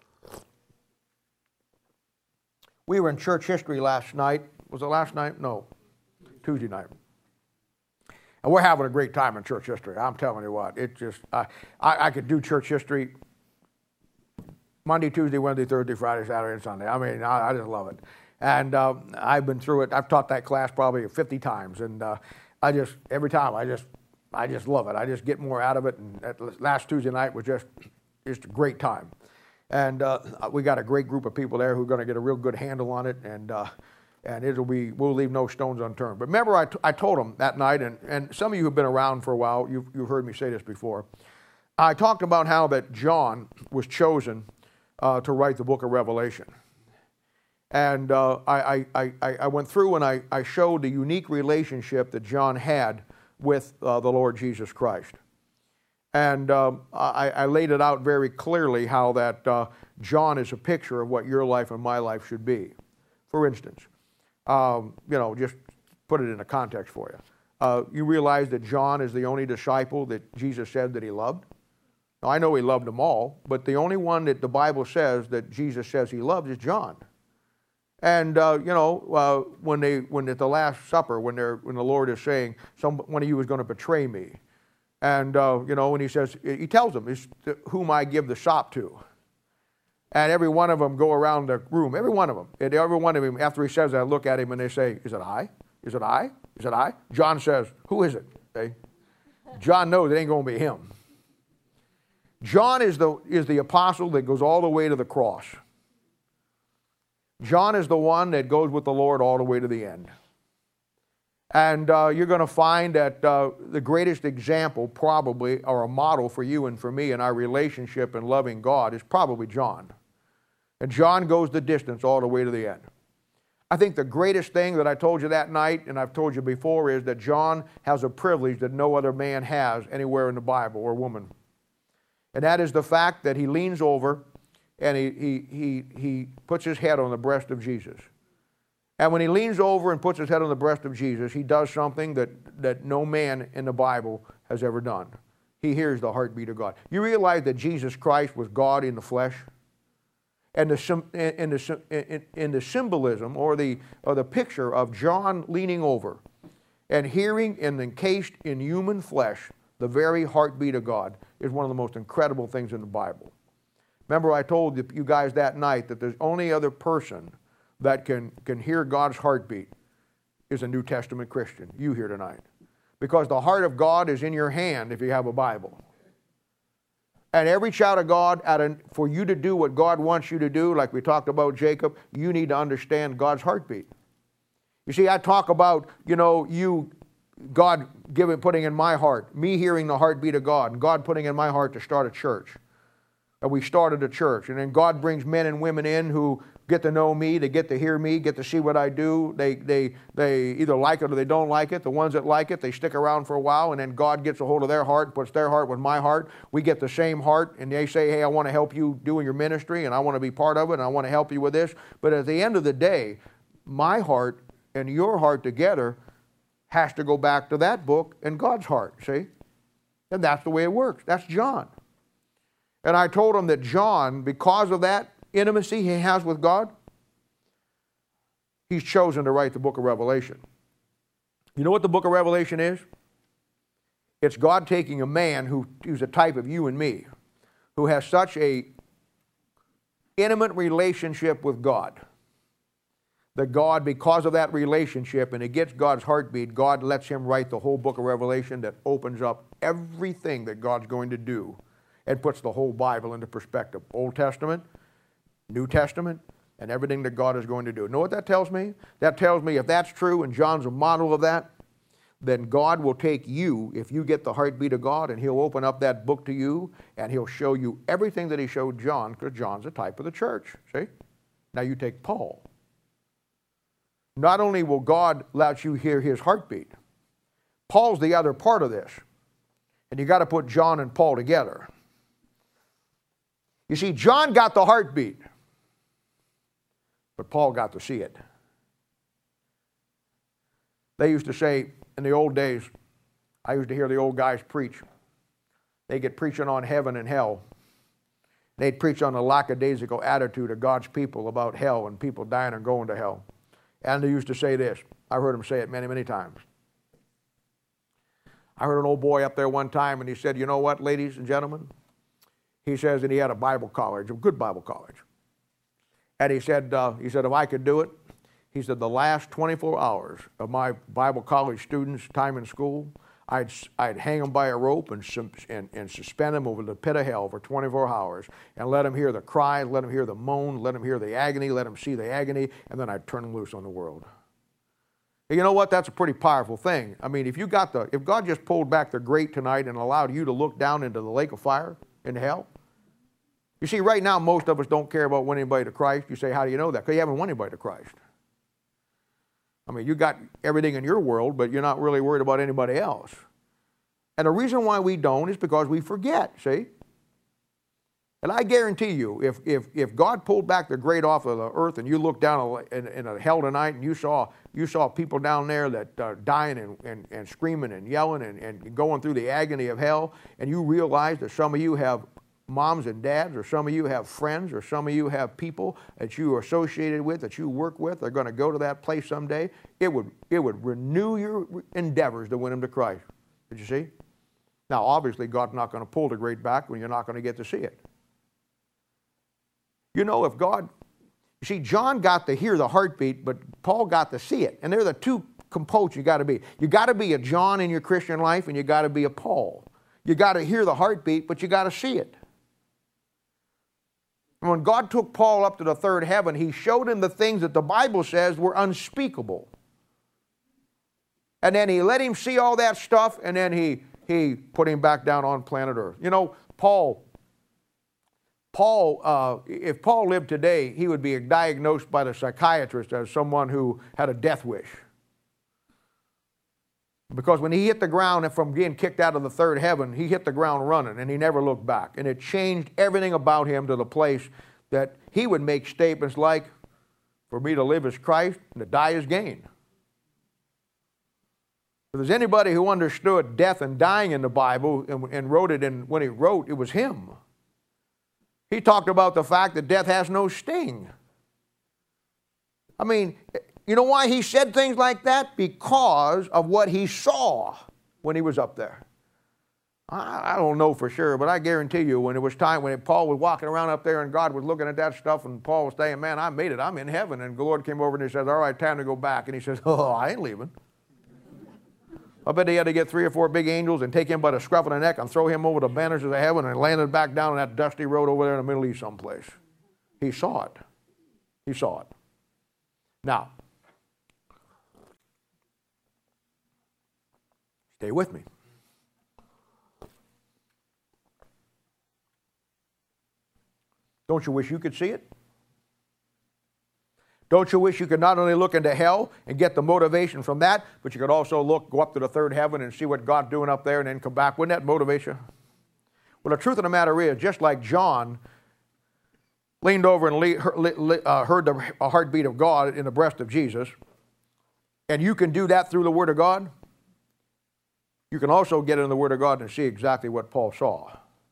We were in church history last night. Was it last night? No. Tuesday night. And we're having a great time in church history. I'm telling you what. It just, I, I, I could do church history Monday, Tuesday, Wednesday, Thursday, Friday, Saturday, and Sunday. I mean, I, I just love it. And uh, I've been through it. I've taught that class probably fifty times. And uh, I just, every time, I just, I just love it. I just get more out of it. And that last Tuesday night was just, just a great time. And uh, we got a great group of people there who are going to get a real good handle on it. And uh, and it'll be, we'll leave no stones unturned. But remember, I, t- I told them that night, and, and some of you who've been around for a while, you've, you've heard me say this before. I talked about how that John was chosen uh, to write the book of Revelation. And uh, I, I, I, I went through and I, I showed the unique relationship that John had with uh, the Lord Jesus Christ. And um, I, I laid it out very clearly how that uh, John is a picture of what your life and my life should be. For instance, um, you know, just put it in a context for you. Uh, you realize that John is the only disciple that Jesus said that he loved? Now, I know he loved them all, but the only one that the Bible says that Jesus says he loves is John. And uh, you know, uh, when they, when at the Last Supper, when they're, when the Lord is saying, "Some one of you is going to betray me," and uh, you know, when he says, he tells them, "It's whom I give the sop to," and every one of them go around the room, every one of them, and every one of them, after he says that, look at him and they say, "Is it I? Is it I? Is it I?" John says, "Who is it?" Okay? John knows it ain't going to be him. John is the is the apostle that goes all the way to the cross. John is the one that goes with the Lord all the way to the end. And uh, you're going to find that uh, the greatest example probably, or a model for you and for me in our relationship and loving God, is probably John. And John goes the distance all the way to the end. I think the greatest thing that I told you that night, and I've told you before, is that John has a privilege that no other man has anywhere in the Bible, or woman. And that is the fact that he leans over and he, he, he, he puts his head on the breast of Jesus. And when he leans over and puts his head on the breast of Jesus, he does something that, that no man in the Bible has ever done. He hears the heartbeat of God. You realize that Jesus Christ was God in the flesh? And the, in, the, in, in the symbolism or the, or the picture of John leaning over and hearing and encased in human flesh the very heartbeat of God is one of the most incredible things in the Bible. Remember, I told you guys that night that there's only other person that can, can hear God's heartbeat is a New Testament Christian, you here tonight. Because the heart of God is in your hand if you have a Bible. And every child of God, at an, for you to do what God wants you to do, like we talked about Jacob, you need to understand God's heartbeat. You see, I talk about, you know, you, God giving, putting in my heart, me hearing the heartbeat of God, and God putting in my heart to start a church. And we started a church. And then God brings men and women in who get to know me, they get to hear me, get to see what I do. They, they, they either like it or they don't like it. The ones that like it, they stick around for a while, and then God gets a hold of their heart, puts their heart with my heart. We get the same heart, and they say, hey, I want to help you doing your ministry, and I want to be part of it, and I want to help you with this. But at the end of the day, my heart and your heart together has to go back to that book and God's heart, see? And that's the way it works. That's John. And I told him that John, because of that intimacy he has with God, he's chosen to write the book of Revelation. You know what the book of Revelation is? It's God taking a man who, who's a type of you and me, who has such a intimate relationship with God, that God, because of that relationship, and it gets God's heartbeat, God lets him write the whole book of Revelation that opens up everything that God's going to do and puts the whole Bible into perspective. Old Testament, New Testament, and everything that God is going to do. Know what that tells me? That tells me if that's true and John's a model of that, then God will take you, if you get the heartbeat of God, and he'll open up that book to you, and he'll show you everything that he showed John, because John's a type of the church, see? Now you take Paul. Not only will God let you hear his heartbeat, Paul's the other part of this. And you got to put John and Paul together. You see, John got the heartbeat, but Paul got to see it. They used to say in the old days, I used to hear the old guys preach. They get preaching on heaven and hell. They'd preach on the lackadaisical attitude of God's people about hell and people dying and going to hell. And they used to say this. I heard them say it many, many times. I heard an old boy up there one time, and he said, you know what, ladies and gentlemen? He says that he had a Bible college, a good Bible college. And he said, uh, he said, if I could do it, he said, the last twenty-four hours of my Bible college students' time in school, I'd, I'd hang them by a rope and, and, and suspend them over the pit of hell for twenty-four hours and let them hear the cry, let them hear the moan, let them hear the agony, let them see the agony, and then I'd turn them loose on the world. You know what? That's a pretty powerful thing. I mean, if you got the, if God just pulled back the grate tonight and allowed you to look down into the lake of fire in hell. You see, right now, most of us don't care about winning anybody to Christ. You say, how do you know that? Because you haven't won anybody to Christ. I mean, you got everything in your world, but you're not really worried about anybody else. And the reason why we don't is because we forget, see? And I guarantee you, if, if, if God pulled back the grate off of the earth and you looked down in, in a hell tonight and you saw, you saw people down there that are dying and, and, and screaming and yelling and, and going through the agony of hell, and you realize that some of you have moms and dads, or some of you have friends, or some of you have people that you are associated with, that you work with, are going to go to that place someday, it would, it would renew your endeavors to win them to Christ. Did you see? Now, obviously, God's not going to pull the grate back when you're not going to get to see it. You know, if God, you see, John got to hear the heartbeat, but Paul got to see it. And they're the two components you got to be. You got to be a John in your Christian life, and you got to be a Paul. You got to hear the heartbeat, but you got to see it. When God took Paul up to the third heaven, he showed him the things that the Bible says were unspeakable. And then he let him see all that stuff, and then he, he put him back down on planet Earth. You know, Paul, Paul, uh, if Paul lived today, he would be diagnosed by the psychiatrist as someone who had a death wish. Because when he hit the ground and from being kicked out of the third heaven, he hit the ground running and he never looked back. And it changed everything about him to the place that he would make statements like, for me to live is Christ and to die is gain. If there's anybody who understood death and dying in the Bible and, and wrote it in, when he wrote, it was him. He talked about the fact that death has no sting. I mean, you know why he said things like that? Because of what he saw when he was up there. I, I don't know for sure, but I guarantee you when it was time, when Paul was walking around up there and God was looking at that stuff and Paul was saying, man, I made it, I'm in heaven. And the Lord came over and he says, all right, time to go back. And he says, oh, I ain't leaving. I bet they had to get three or four big angels and take him by the scruff of the neck and throw him over the banners of heaven and landed back down on that dusty road over there in the Middle East someplace. He saw it. He saw it. Now, stay with me. Don't you wish you could see it? Don't you wish you could not only look into hell and get the motivation from that, but you could also look, go up to the third heaven and see what God's doing up there and then come back? Wouldn't that motivate you? Well, the truth of the matter is, just like John leaned over and le- heard, uh, heard the heartbeat of God in the breast of Jesus, and you can do that through the Word of God, you can also get in the Word of God and see exactly what Paul saw.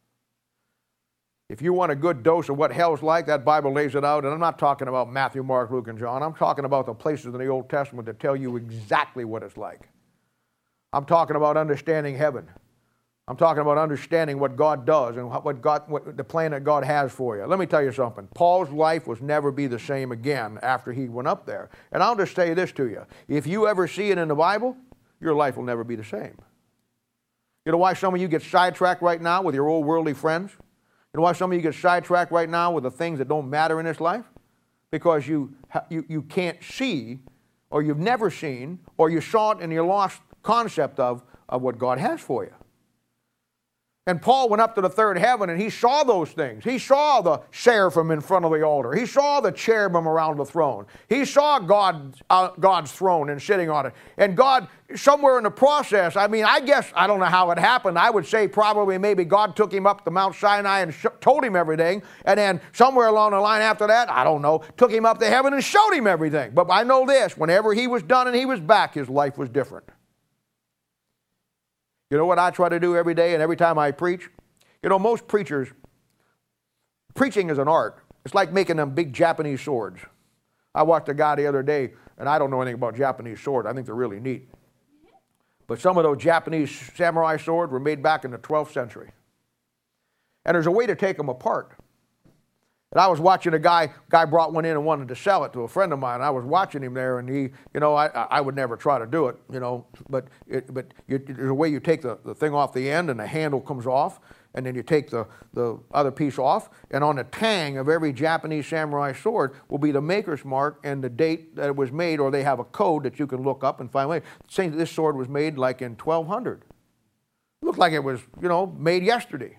If you want a good dose of what hell's like, that Bible lays it out. And I'm not talking about Matthew, Mark, Luke, and John. I'm talking about the places in the Old Testament that tell you exactly what it's like. I'm talking about understanding heaven. I'm talking about understanding what God does and what God, what the plan that God has for you. Let me tell you something. Paul's life was never be the same again after he went up there. And I'll just say this to you. If you ever see it in the Bible, your life will never be the same. You know why some of you get sidetracked right now with your old worldly friends? You know why some of you get sidetracked right now with the things that don't matter in this life? Because you, you, you can't see, or you've never seen, or you saw it and you lost concept of, of what God has for you. And Paul went up to the third heaven and he saw those things. He saw the seraphim in front of the altar. He saw the cherubim around the throne. He saw God, uh, God's throne and sitting on it. And God, somewhere in the process, I mean, I guess, I don't know how it happened. I would say probably maybe God took him up to Mount Sinai and sh- told him everything. And then somewhere along the line after that, I don't know, took him up to heaven and showed him everything. But I know this, whenever he was done and he was back, his life was different. You know what I try to do every day and every time I preach? You know, most preachers, preaching is an art. It's like making them big Japanese swords. I watched a guy the other day, and I don't know anything about Japanese swords. I think they're really neat. But some of those Japanese samurai swords were made back in the twelfth century. And there's a way to take them apart. And I was watching a guy, guy brought one in and wanted to sell it to a friend of mine. I was watching him there, and he, you know, I, I would never try to do it, you know, but it, but you, there's a way you take the, the thing off the end and the handle comes off, and then you take the, the other piece off, and on the tang of every Japanese samurai sword will be the maker's mark and the date that it was made, or they have a code that you can look up and find. Saying this sword was made like in twelve hundred. It looked like it was, you know, made yesterday.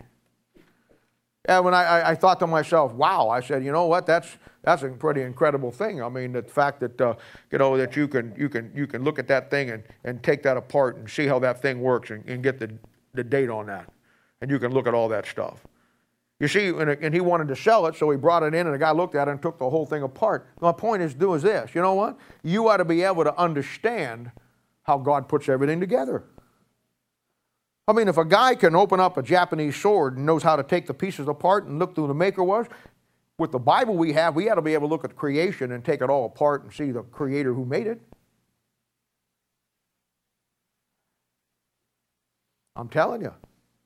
And when I, I thought to myself, wow, I said, you know what, that's that's a pretty incredible thing. I mean, the fact that, uh, you know, that you can you can, you can look at that thing and, and take that apart and see how that thing works and, and get the, the date on that. And you can look at all that stuff. You see, and, and he wanted to sell it, so he brought it in, and the guy looked at it and took the whole thing apart. My point is, do is this, you know what? You ought to be able to understand how God puts everything together. I mean, if a guy can open up a Japanese sword and knows how to take the pieces apart and look through the maker was, with the Bible we have, we ought to be able to look at creation and take it all apart and see the creator who made it. I'm telling you.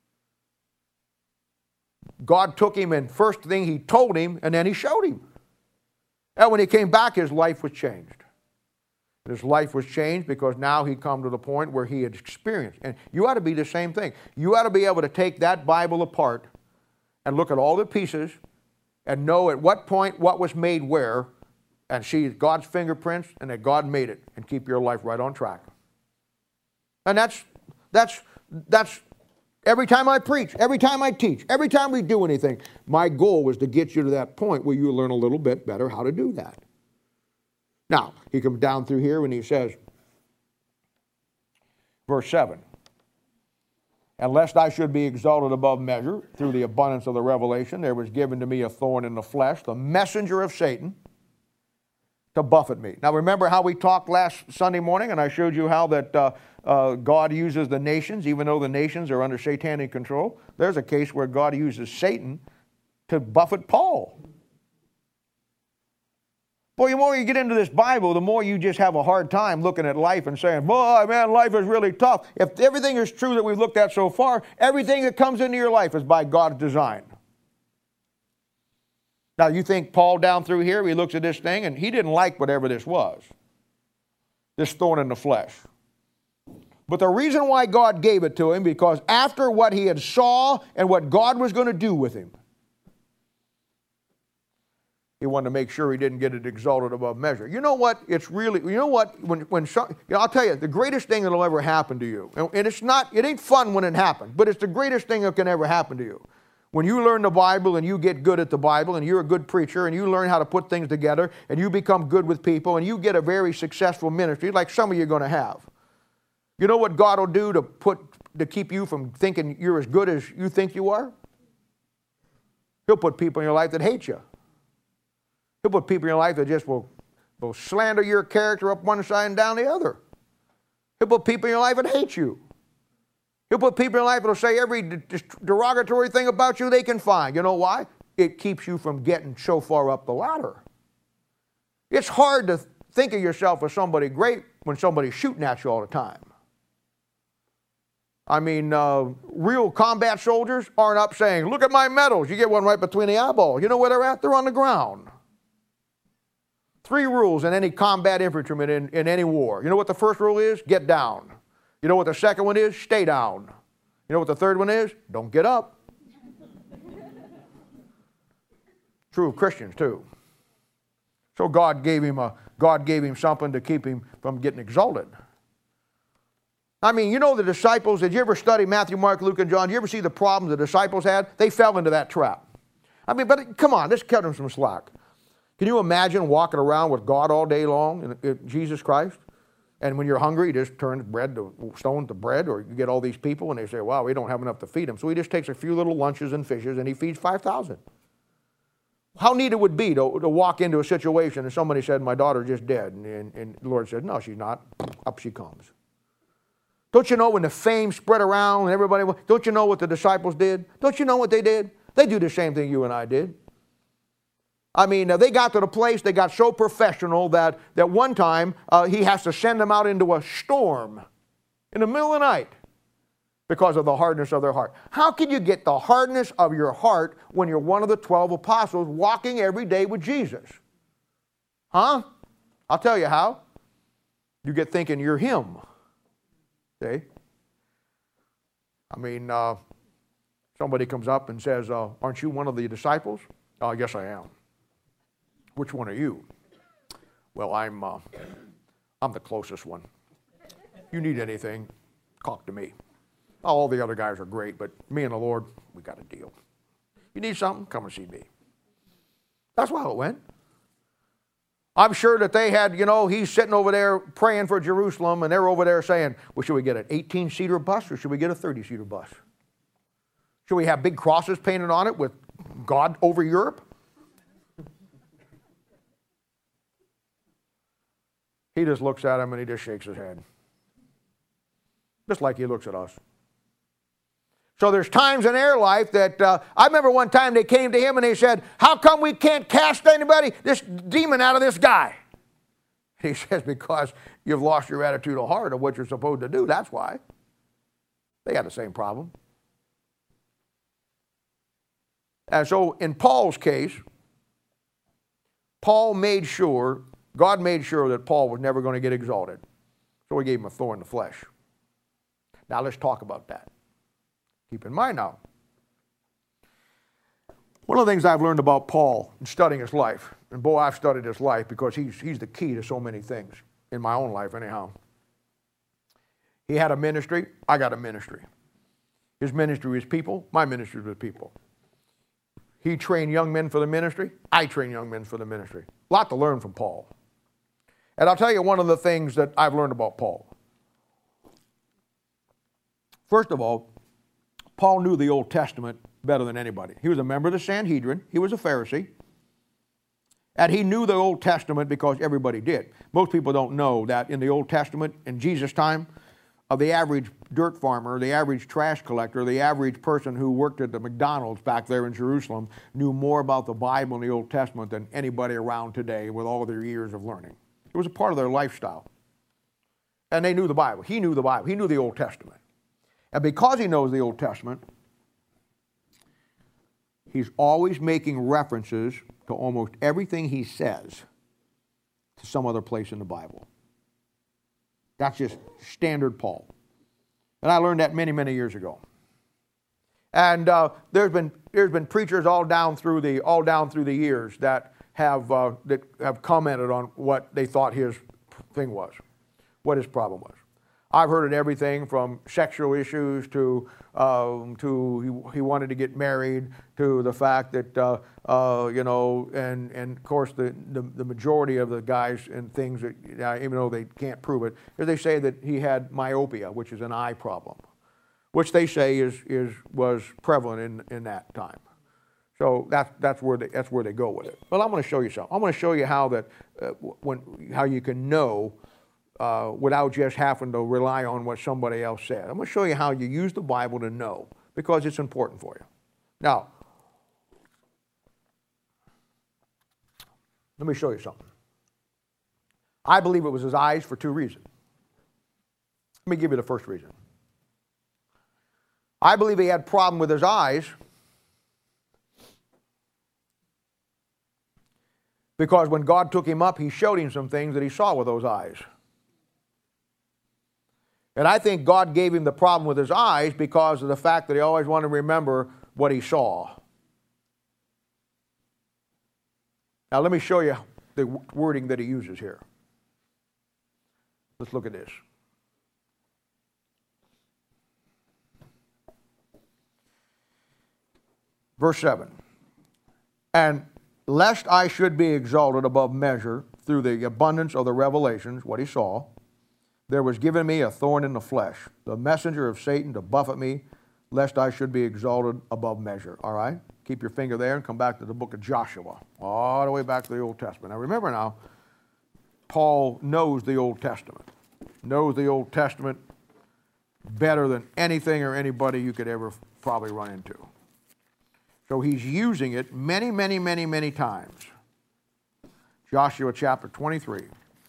God took him and first thing he told him, and then he showed him. And when he came back, his life was changed. His life was changed because now he'd come to the point where he had experienced. And you ought to be the same thing. You ought to be able to take that Bible apart and look at all the pieces and know at what point what was made where and see God's fingerprints and that God made it and keep your life right on track. And that's, that's, that's every time I preach, every time I teach, every time we do anything, my goal was to get you to that point where you learn a little bit better how to do that. Now, he comes down through here and he says, verse seven, and lest I should be exalted above measure through the abundance of the revelation, there was given to me a thorn in the flesh, the messenger of Satan, to buffet me. Now, remember how we talked last Sunday morning, and I showed you how that uh, uh, God uses the nations, even though the nations are under satanic control. There's a case where God uses Satan to buffet Paul. Boy, the more you get into this Bible, the more you just have a hard time looking at life and saying, boy, man, life is really tough. If everything is true that we've looked at so far, everything that comes into your life is by God's design. Now, you think Paul down through here, he looks at this thing, and he didn't like whatever this was, this thorn in the flesh. But the reason why God gave it to him, because after what he had saw and what God was going to do with him, he wanted to make sure he didn't get it exalted above measure. You know what? It's really, you know what? When, when some, you know, I'll tell you, the greatest thing that will ever happen to you, and, and it's not, it ain't fun when it happens, but it's the greatest thing that can ever happen to you. When you learn the Bible and you get good at the Bible and you're a good preacher and you learn how to put things together and you become good with people and you get a very successful ministry like some of you are going to have. You know what God will do to put to keep you from thinking you're as good as you think you are? He'll put people in your life that hate you. He'll put people in your life that just will, will slander your character up one side and down the other. He'll put people in your life that hate you. He'll put people in your life that will say every derogatory thing about you they can find. You know why? It keeps you from getting so far up the ladder. It's hard to think of yourself as somebody great when somebody's shooting at you all the time. I mean, uh, real combat soldiers aren't up saying, look at my medals. You get one right between the eyeballs. You know where they're at? They're on the ground. Three rules in any combat infantryman in, in any war. You know what the first rule is? Get down. You know what the second one is? Stay down. You know what the third one is? Don't get up. True of Christians too. So God gave him a God gave him something to keep him from getting exalted. I mean, you know the disciples, did you ever study Matthew, Mark, Luke, and John? Did you ever see the problems the disciples had? They fell into that trap. I mean, but come on, let's cut them some slack. Can you imagine walking around with God all day long, in, in Jesus Christ? And when you're hungry, you just turn bread to stone to bread, or you get all these people and they say, wow, we don't have enough to feed them. So he just takes a few little lunches and fishes and he feeds five thousand. How neat it would be to, to walk into a situation and somebody said, my daughter's just dead. And, and, and the Lord said, no, she's not. Up she comes. Don't you know when the fame spread around and everybody, don't you know what the disciples did? Don't you know what they did? They do the same thing you and I did. I mean, uh, they got to the place, they got so professional that, that one time uh, he has to send them out into a storm in the middle of the night because of the hardness of their heart. How can you get the hardness of your heart when you're one of the twelve apostles walking every day with Jesus? Huh? I'll tell you how. You get thinking you're him. See? I mean, uh, somebody comes up and says, uh, aren't you one of the disciples? Oh, yes, I am. Which one are you? Well, I'm, uh, I'm the closest one. You need anything, talk to me. All the other guys are great, but me and the Lord, we got a deal. You need something? Come and see me. That's how it went. I'm sure that they had, you know, he's sitting over there praying for Jerusalem, and they're over there saying, well, should we get an eighteen-seater bus or should we get a thirty-seater bus? Should we have big crosses painted on it with God over Europe? He just looks at him and he just shakes his head. Just like he looks at us. So there's times in their life that, uh, I remember one time they came to him and they said, how come we can't cast anybody, this demon out of this guy? He says, because you've lost your attitude of heart of what you're supposed to do. That's why. They had the same problem. And so in Paul's case, Paul made sure, God made sure that Paul was never going to get exalted. So he gave him a thorn in the flesh. Now let's talk about that. Keep in mind now, one of the things I've learned about Paul in studying his life, and boy, I've studied his life because he's, he's the key to so many things in my own life anyhow. He had a ministry, I got a ministry. His ministry was people, my ministry was people. He trained young men for the ministry, I train young men for the ministry. A lot to learn from Paul. And I'll tell you one of the things that I've learned about Paul. First of all, Paul knew the Old Testament better than anybody. He was a member of the Sanhedrin. He was a Pharisee. And he knew the Old Testament because everybody did. Most people don't know that in the Old Testament, in Jesus' time, uh, the average dirt farmer, the average trash collector, the average person who worked at the McDonald's back there in Jerusalem knew more about the Bible and the Old Testament than anybody around today with all their years of learning. It was a part of their lifestyle. And they knew the Bible. He knew the Bible. He knew the Old Testament. And because he knows the Old Testament, he's always making references to almost everything he says to some other place in the Bible. That's just standard Paul. And I learned that many, many years ago. And uh, there's been there's been preachers all down through the all down through the years that have uh, that have commented on what they thought his thing was, what his problem was. I've heard of everything from sexual issues to um, to he, he wanted to get married, to the fact that uh, uh, you know, and and of course the, the the majority of the guys and things that, uh, even though they can't prove it, is they say that he had myopia, which is an eye problem, which they say is is was prevalent in in that time. So that's that's where they that's where they go with it. But I'm going to show you something. I'm going to show you how that uh, when how you can know. Uh, without just having to rely on what somebody else said. I'm going to show you how you use the Bible to know, because it's important for you. Now, let me show you something. I believe it was his eyes for two reasons. Let me give you the first reason. I believe he had a problem with his eyes because when God took him up, he showed him some things that he saw with those eyes. And I think God gave him the problem with his eyes because of the fact that he always wanted to remember what he saw. Now let me show you the wording that he uses here. Let's look at this. Verse seven. And lest I should be exalted above measure through the abundance of the revelations, what he saw, there was given me a thorn in the flesh, the messenger of Satan to buffet me, lest I should be exalted above measure. All right? Keep your finger there and come back to the book of Joshua, all the way back to the Old Testament. Now remember now, Paul knows the Old Testament, knows the Old Testament better than anything or anybody you could ever probably run into. So he's using it many, many, many, many times. Joshua chapter twenty-three.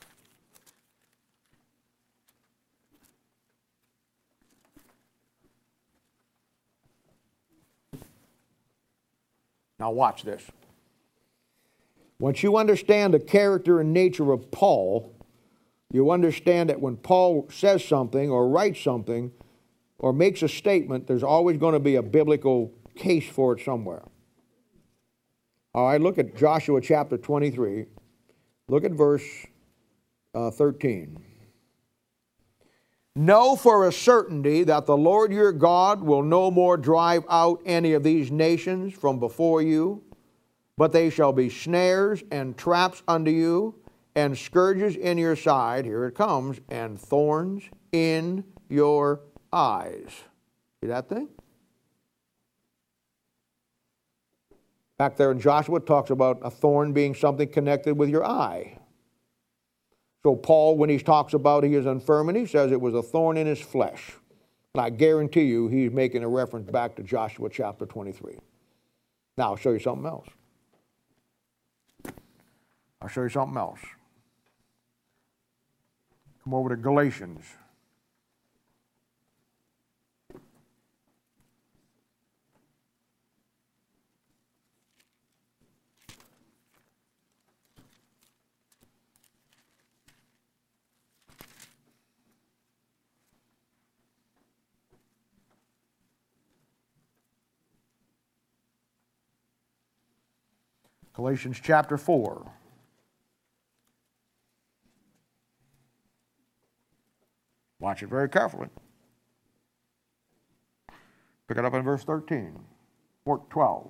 Now watch this. Once you understand the character and nature of Paul, you understand that when Paul says something or writes something or makes a statement, there's always going to be a biblical case for it somewhere. All right, look at Joshua chapter twenty-three. Look at verse uh, thirteen. Know for a certainty that the Lord your God will no more drive out any of these nations from before you, but they shall be snares and traps unto you, and scourges in your side, here it comes, and thorns in your eyes. See that thing? Back there in Joshua, it talks about a thorn being something connected with your eye. So Paul, when he talks about his infirmity, says it was a thorn in his flesh. And I guarantee you he's making a reference back to Joshua chapter twenty-three. Now I'll show you something else. I'll show you something else. Come over to Galatians. Galatians chapter four. Watch it very carefully. Pick it up in verse thirteen, or twelve.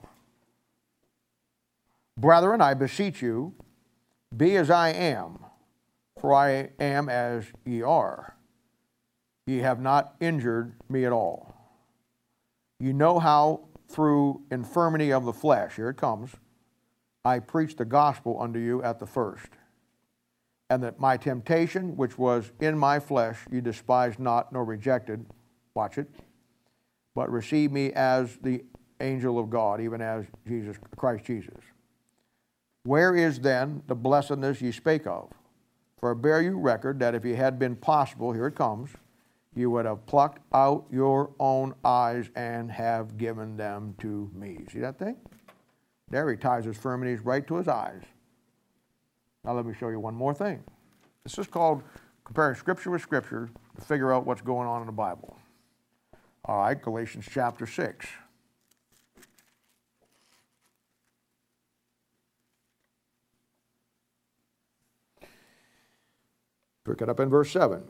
Brethren, I beseech you, be as I am, for I am as ye are. Ye have not injured me at all. You know how through infirmity of the flesh, here it comes, I preached the gospel unto you at the first, and that my temptation, which was in my flesh, you despised not nor rejected, watch it, but received me as the angel of God, even as Jesus, Christ Jesus. Where is then the blessedness ye spake of? For I bear you record that if it had been possible, here it comes, you would have plucked out your own eyes and have given them to me. See that thing? There he ties his infirmities right to his eyes. Now let me show you one more thing. This is called comparing Scripture with Scripture to figure out what's going on in the Bible. All right, Galatians chapter six. Pick it up in verse seven.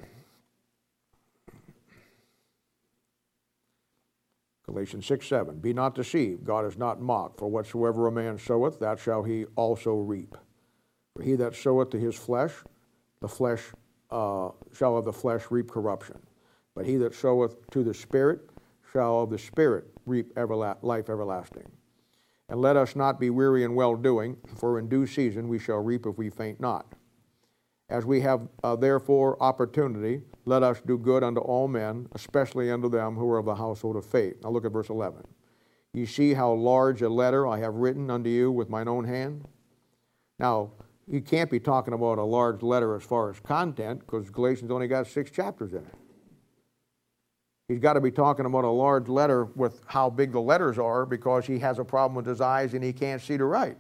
Galatians six, seven. Be not deceived, God is not mocked, for whatsoever a man soweth, that shall he also reap. For he that soweth to his flesh, the flesh uh, shall of the flesh reap corruption. But he that soweth to the Spirit shall of the Spirit reap everla- life everlasting. And let us not be weary in well-doing, for in due season we shall reap if we faint not. As we have uh, therefore opportunity, let us do good unto all men, especially unto them who are of the household of faith. Now look at verse eleven. Ye see how large a letter I have written unto you with mine own hand? Now, you can't be talking about a large letter as far as content, because Galatians only got six chapters in it. He's got to be talking about a large letter with how big the letters are, because he has a problem with his eyes and he can't see to write.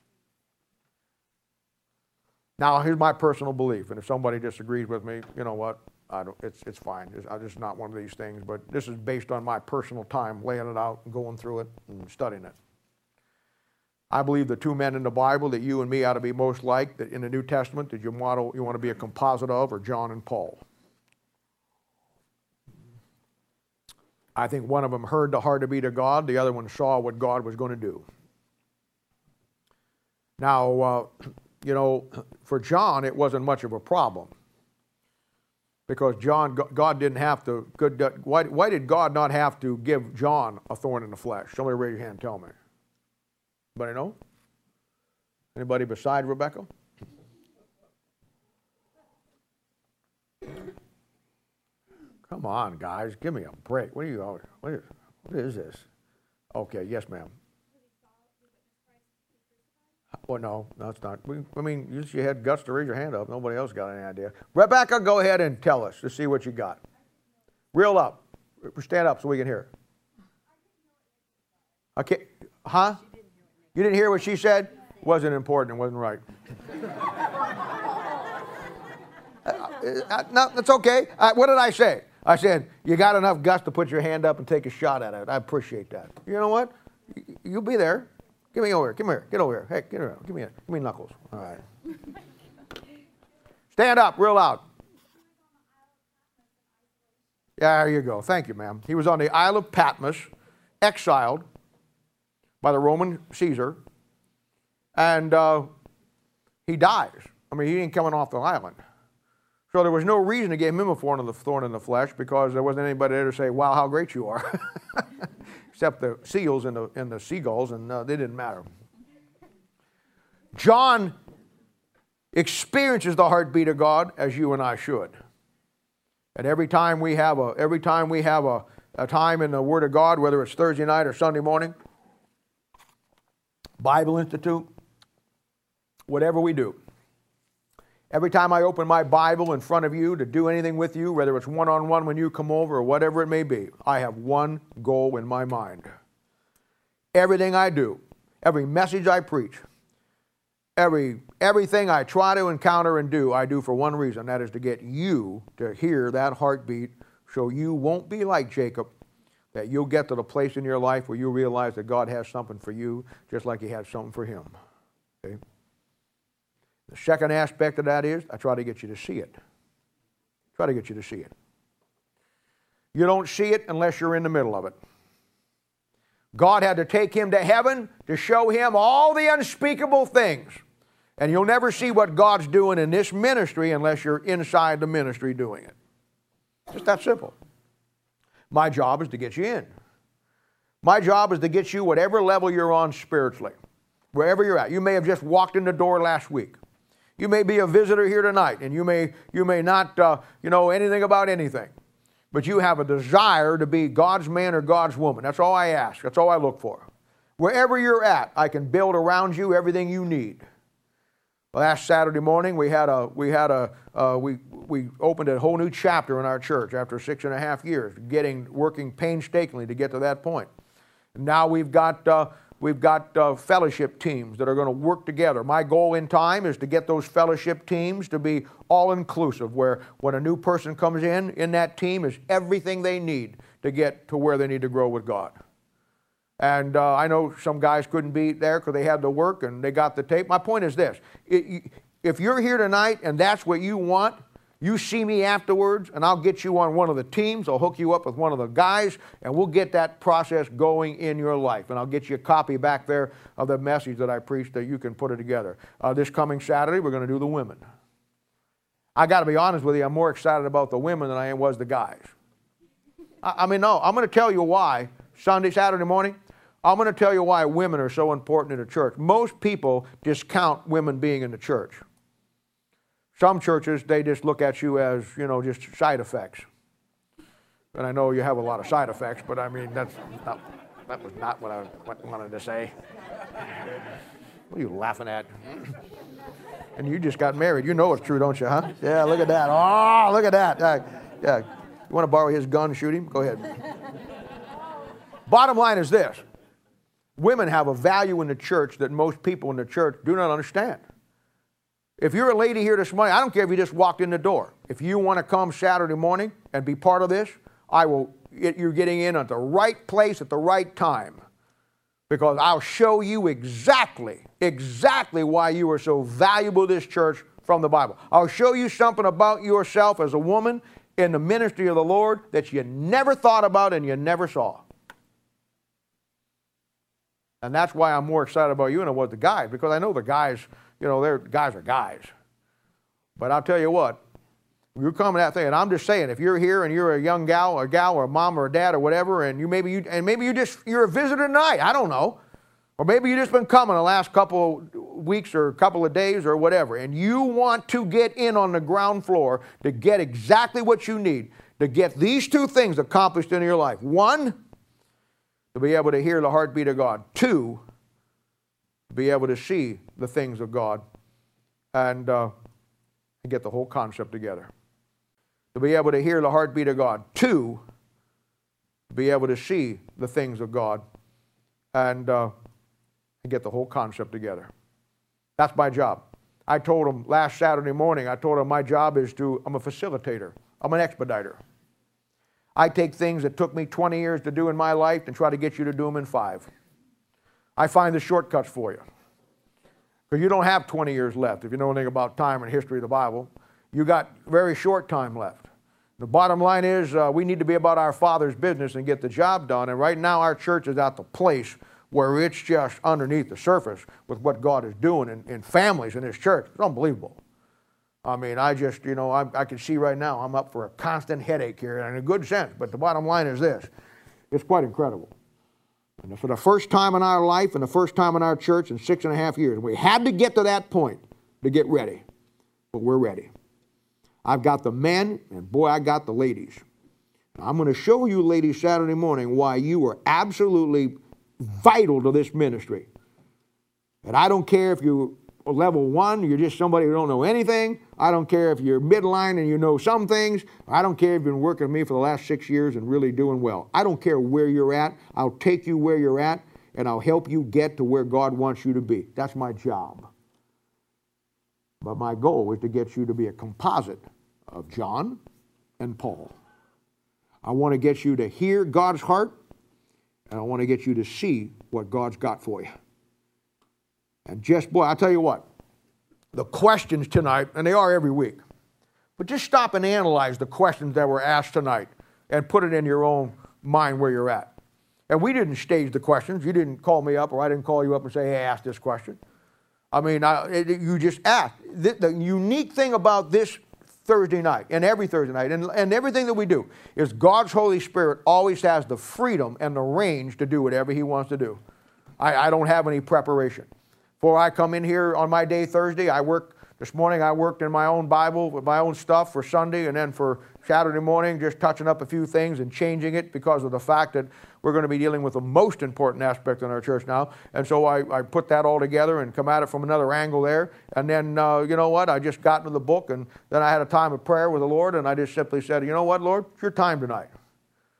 Now, here's my personal belief, and if somebody disagrees with me, you know what? I don't, it's, it's fine. It's, it's just not one of these things, but this is based on my personal time, laying it out and going through it and studying it. I believe the two men in the Bible that you and me ought to be most like, that in the New Testament, that you model, you want to be a composite of, are John and Paul. I think one of them heard the heart to beat of God, the other one saw what God was going to do. Now, uh, you know, for John, it wasn't much of a problem, because John, God didn't have to, good, why, why did God not have to give John a thorn in the flesh? Somebody raise your hand and tell me. Anybody know? Anybody beside Rebecca? Come on, guys, give me a break. What are you, what is, what is this? Okay, yes, ma'am. Well, no, no, it's not. We, I mean, you, you had guts to raise your hand up. Nobody else got any idea. Rebecca, go ahead and tell us to see what you got. Reel up. Stand up so we can hear. Okay, huh? You didn't hear what she said? Wasn't important. It wasn't right. uh, uh, no, that's okay. Uh, what did I say? I said, you got enough guts to put your hand up and take a shot at it. I appreciate that. You know what? You'll be there. Give me over here. Come here. Get over here. Hey, get around. Give me a, give me knuckles. All right. Stand up real loud. Yeah, there you go. Thank you, ma'am. He was on the Isle of Patmos, exiled by the Roman Caesar, and uh, he dies. I mean, he ain't coming off the island. So there was no reason to give him a thorn in the, thorn in the flesh, because there wasn't anybody there to say, wow, how great you are. Except the seals and the, and the seagulls, and uh, they didn't matter. John experiences the heartbeat of God as you and I should. And every time we have a, every time we have a, a time in the Word of God, whether it's Thursday night or Sunday morning, Bible Institute, whatever we do, every time I open my Bible in front of you to do anything with you, whether it's one-on-one when you come over or whatever it may be, I have one goal in my mind. Everything I do, every message I preach, every everything I try to encounter and do, I do for one reason. That is to get you to hear that heartbeat, so you won't be like Jacob, that you'll get to the place in your life where you realize that God has something for you just like He had something for him. Okay? The second aspect of that is I try to get you to see it. Try to get you to see it. You don't see it unless you're in the middle of it. God had to take him to heaven to show him all the unspeakable things. And you'll never see what God's doing in this ministry unless you're inside the ministry doing it. Just that simple. My job is to get you in. My job is to get you whatever level you're on spiritually. Wherever you're at. You may have just walked in the door last week. You may be a visitor here tonight, and you may, you may not uh, you know anything about anything. But you have a desire to be God's man or God's woman. That's all I ask. That's all I look for. Wherever you're at, I can build around you everything you need. Last Saturday morning, we had a we had a uh, we we opened a whole new chapter in our church after six and a half years, getting working painstakingly to get to that point. And now we've got uh, we've got uh, fellowship teams that are going to work together. My goal in time is to get those fellowship teams to be all inclusive, where when a new person comes in in that team is everything they need to get to where they need to grow with God. And uh, I know some guys couldn't be there because they had to work and they got the tape. My point is this. It, if you're here tonight and that's what you want, you see me afterwards and I'll get you on one of the teams. I'll hook you up with one of the guys and we'll get that process going in your life. And I'll get you a copy back there of the message that I preached that you can put it together. Uh, this coming Saturday, we're going to do the women. I got to be honest with you, I'm more excited about the women than I was the guys. I, I mean, no, I'm going to tell you why. Sunday, Saturday morning, I'm going to tell you why women are so important in the church. Most people discount women being in the church. Some churches, they just look at you as, you know, just side effects. And I know you have a lot of side effects, but I mean, that's not, that was not what I wanted to say. What are you laughing at? And you just got married. You know it's true, don't you, huh? Yeah, look at that. Oh, look at that. Uh, yeah. You want to borrow his gun and shoot him? Go ahead. Bottom line is this. Women have a value in the church that most people in the church do not understand. If you're a lady here this morning, I don't care if you just walked in the door. If you want to come Saturday morning and be part of this, I will. You're getting in at the right place at the right time. Because I'll show you exactly, exactly why you are so valuable to this church from the Bible. I'll show you something about yourself as a woman in the ministry of the Lord that you never thought about and you never saw. And that's why I'm more excited about you than I was the guys, because I know the guys, you know, they're guys are guys. But I'll tell you what, you're coming that thing, and I'm just saying, if you're here and you're a young gal, or a gal, or a mom, or a dad, or whatever, and you maybe you and maybe you just you're a visitor tonight, I don't know, or maybe you just been coming the last couple weeks or couple of days or whatever, and you want to get in on the ground floor to get exactly what you need to get these two things accomplished in your life. One, to be able to hear the heartbeat of God. Two, to be able to see the things of God, and uh, and get the whole concept together. To be able to hear the heartbeat of God. Two, to be able to see the things of God and, uh, and get the whole concept together. That's my job. I told them last Saturday morning, I told them my job is to, I'm a facilitator. I'm an expediter. I take things that took me twenty years to do in my life and try to get you to do them in five. I find the shortcuts for you. Because you don't have twenty years left if you know anything about time and history of the Bible. You got very short time left. The bottom line is uh, we need to be about our Father's business and get the job done. And right now our church is at the place where it's just underneath the surface with what God is doing in, in families in this church. It's unbelievable. I mean, I just, you know, I, I can see right now I'm up for a constant headache here in a good sense. But the bottom line is this. It's quite incredible. And for the first time in our life and the first time in our church in six and a half years, we had to get to that point to get ready. But we're ready. I've got the men, and boy, I got the ladies. I'm going to show you, ladies, Saturday morning why you are absolutely vital to this ministry. And I don't care if you're level one, you're just somebody who don't know anything. I don't care if you're midline and you know some things. I don't care if you've been working with me for the last six years and really doing well. I don't care where you're at. I'll take you where you're at, and I'll help you get to where God wants you to be. That's my job. But my goal is to get you to be a composite of John and Paul. I want to get you to hear God's heart, and I want to get you to see what God's got for you. And just, boy, I'll tell you what, the questions tonight, and they are every week, but just stop and analyze the questions that were asked tonight and put it in your own mind where you're at. And we didn't stage the questions. You didn't call me up, or I didn't call you up and say, hey, ask this question. I mean, I, it, you just asked. The, the unique thing about this Thursday night and every Thursday night and, and everything that we do is God's Holy Spirit always has the freedom and the range to do whatever He wants to do. I, I don't have any preparation. Before I come in here on my day Thursday, I work, this morning I worked in my own Bible with my own stuff for Sunday, and then for Saturday morning just touching up a few things and changing it because of the fact that we're going to be dealing with the most important aspect in our church now. And so I, I put that all together and come at it from another angle there. And then, uh, you know what, I just got into the book, and then I had a time of prayer with the Lord, and I just simply said, you know what, Lord, it's your time tonight.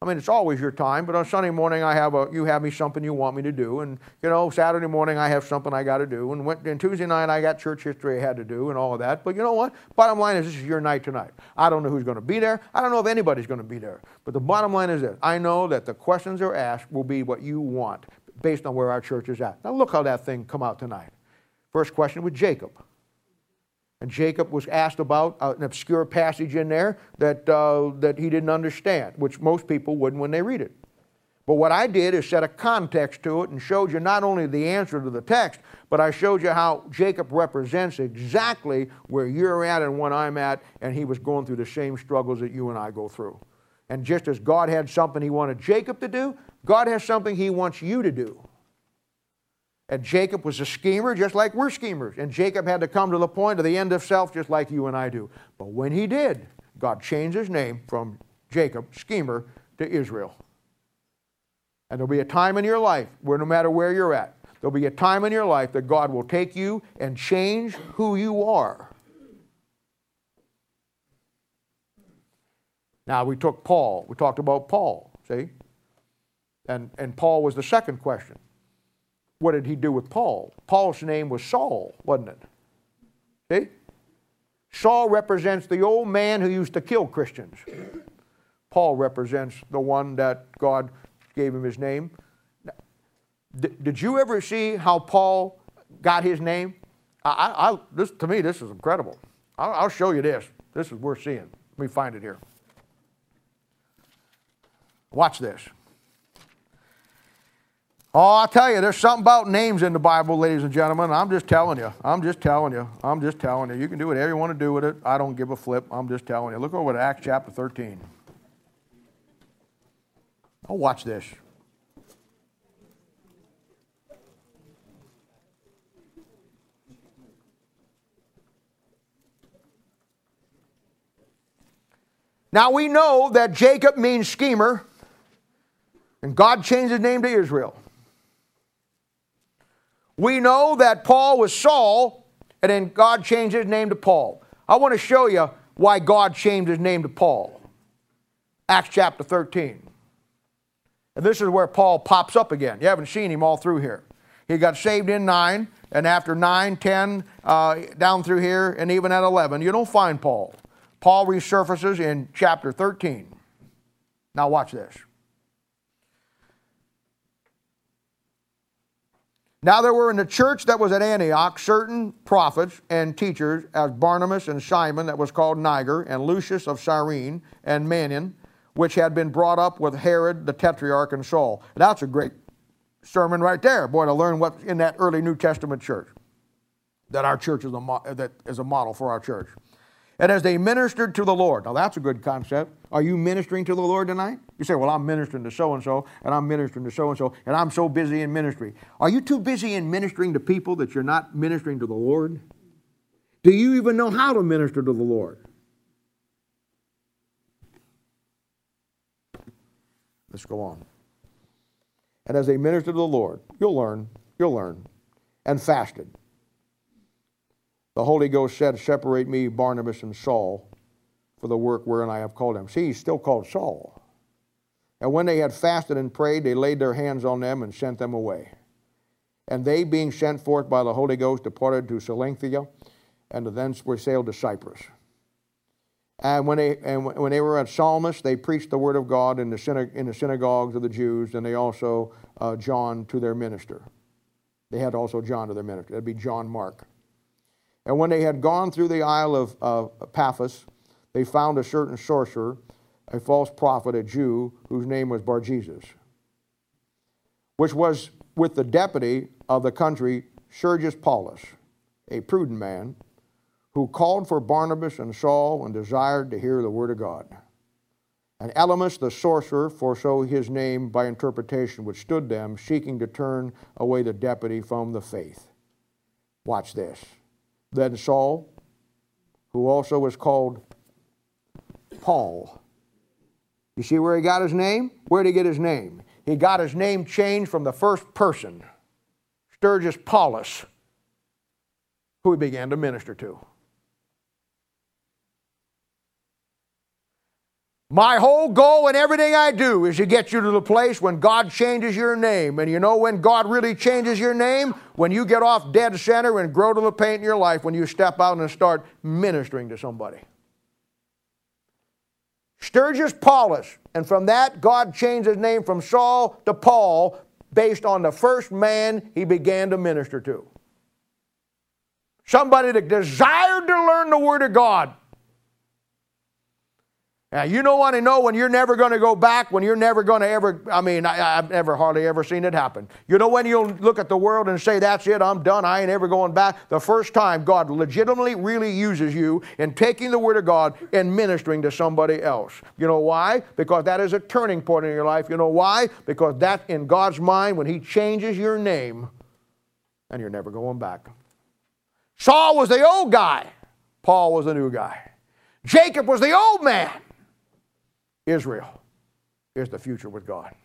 I mean, it's always your time, but on Sunday morning I have a, you have me something you want me to do, and you know, Saturday morning I have something I got to do, and, and Tuesday night I got church history I had to do and all of that. But you know what? Bottom line is this is your night tonight. I don't know who's going to be there. I don't know if anybody's going to be there. But the bottom line is this. I know that the questions are asked will be what you want based on where our church is at. Now look how that thing come out tonight. First question was Jacob. And Jacob was asked about uh, an obscure passage in there that, uh, that he didn't understand, which most people wouldn't when they read it. But what I did is set a context to it and showed you not only the answer to the text, but I showed you how Jacob represents exactly where you're at and what I'm at, and he was going through the same struggles that you and I go through. And just as God had something he wanted Jacob to do, God has something he wants you to do. And Jacob was a schemer just like we're schemers. And Jacob had to come to the point of the end of self just like you and I do. But when he did, God changed his name from Jacob, schemer, to Israel. And there'll be a time in your life where no matter where you're at, there'll be a time in your life that God will take you and change who you are. Now we took Paul. We talked about Paul, see? And, and Paul was the second question. What did he do with Paul? Paul's name was Saul, wasn't it? See? Saul represents the old man who used to kill Christians. Paul represents the one that God gave him his name. Did you ever see how Paul got his name? I, I, this, to me, this is incredible. I'll, I'll show you this. This is worth seeing. Let me find it here. Watch this. Oh, I'll tell you, there's something about names in the Bible, ladies and gentlemen. I'm just telling you. I'm just telling you. I'm just telling you. You can do whatever you want to do with it. I don't give a flip. I'm just telling you. Look over at Acts chapter thirteen. Oh, watch this. Now we know that Jacob means schemer, and God changed his name to Israel. We know that Paul was Saul, and then God changed his name to Paul. I want to show you why God changed his name to Paul. Acts chapter thirteen. And this is where Paul pops up again. You haven't seen him all through here. He got saved in nine, and after nine, ten, uh, down through here, and even at eleven, you don't find Paul. Paul resurfaces in chapter thirteen. Now watch this. Now there were in the church that was at Antioch certain prophets and teachers, as Barnabas and Simon that was called Niger, and Lucius of Cyrene, and Manaen, which had been brought up with Herod the Tetrarch and Saul. And that's a great sermon right there, boy, to learn what's in that early New Testament church. That our church is a, mo- that is a model for our church. And as they ministered to the Lord. Now that's a good concept. Are you ministering to the Lord tonight? You say, well, I'm ministering to so-and-so, and I'm ministering to so-and-so, and I'm so busy in ministry. Are you too busy in ministering to people that you're not ministering to the Lord? Do you even know how to minister to the Lord? Let's go on. And as they ministered to the Lord, you'll learn, you'll learn, and fasted. The Holy Ghost said, separate me, Barnabas and Saul, for the work wherein I have called them. See, he's still called Saul. And when they had fasted and prayed, they laid their hands on them and sent them away. And they, being sent forth by the Holy Ghost, departed to Seleucia, and thence were sailed to Cyprus. And when they and when they were at Salamis, they preached the word of God in the, syna- in the synagogues of the Jews, and they also uh, John to their minister. They had also John to their minister. That'd be John Mark. And when they had gone through the isle of uh, Paphos, they found a certain sorcerer, a false prophet, a Jew, whose name was Bar-Jesus, which was with the deputy of the country, Sergius Paulus, a prudent man, who called for Barnabas and Saul and desired to hear the word of God. And Elymas the sorcerer foresaw his name by interpretation, withstood them, seeking to turn away the deputy from the faith. Watch this. Then Saul, who also was called Paul. You see where he got his name? Where did he get his name? He got his name changed from the first person, Sergius Paulus, who he began to minister to. My whole goal in everything I do is to get you to the place when God changes your name. And you know when God really changes your name? When you get off dead center and grow to the paint in your life, when you step out and start ministering to somebody. Sturgis Paulus, and from that God changed his name from Saul to Paul based on the first man he began to minister to. Somebody that desired to learn the Word of God. Now, you don't want to know when you're never going to go back, when you're never going to ever, I mean, I, I've never hardly ever seen it happen. You know when you'll look at the world and say, that's it, I'm done, I ain't ever going back? The first time God legitimately really uses you in taking the Word of God and ministering to somebody else. You know why? Because that is a turning point in your life. You know why? Because that in God's mind, when He changes your name, and you're never going back. Saul was the old guy. Paul was the new guy. Jacob was the old man. Israel is the future with God.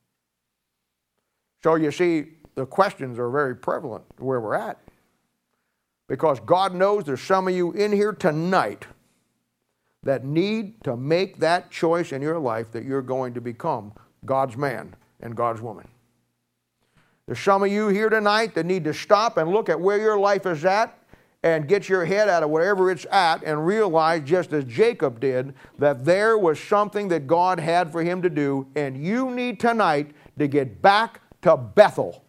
So you see, the questions are very prevalent where we're at. Because God knows there's some of you in here tonight that need to make that choice in your life that you're going to become God's man and God's woman. There's some of you here tonight that need to stop and look at where your life is at and get your head out of wherever it's at and realize, just as Jacob did, that there was something that God had for him to do, and you need tonight to get back to Bethel.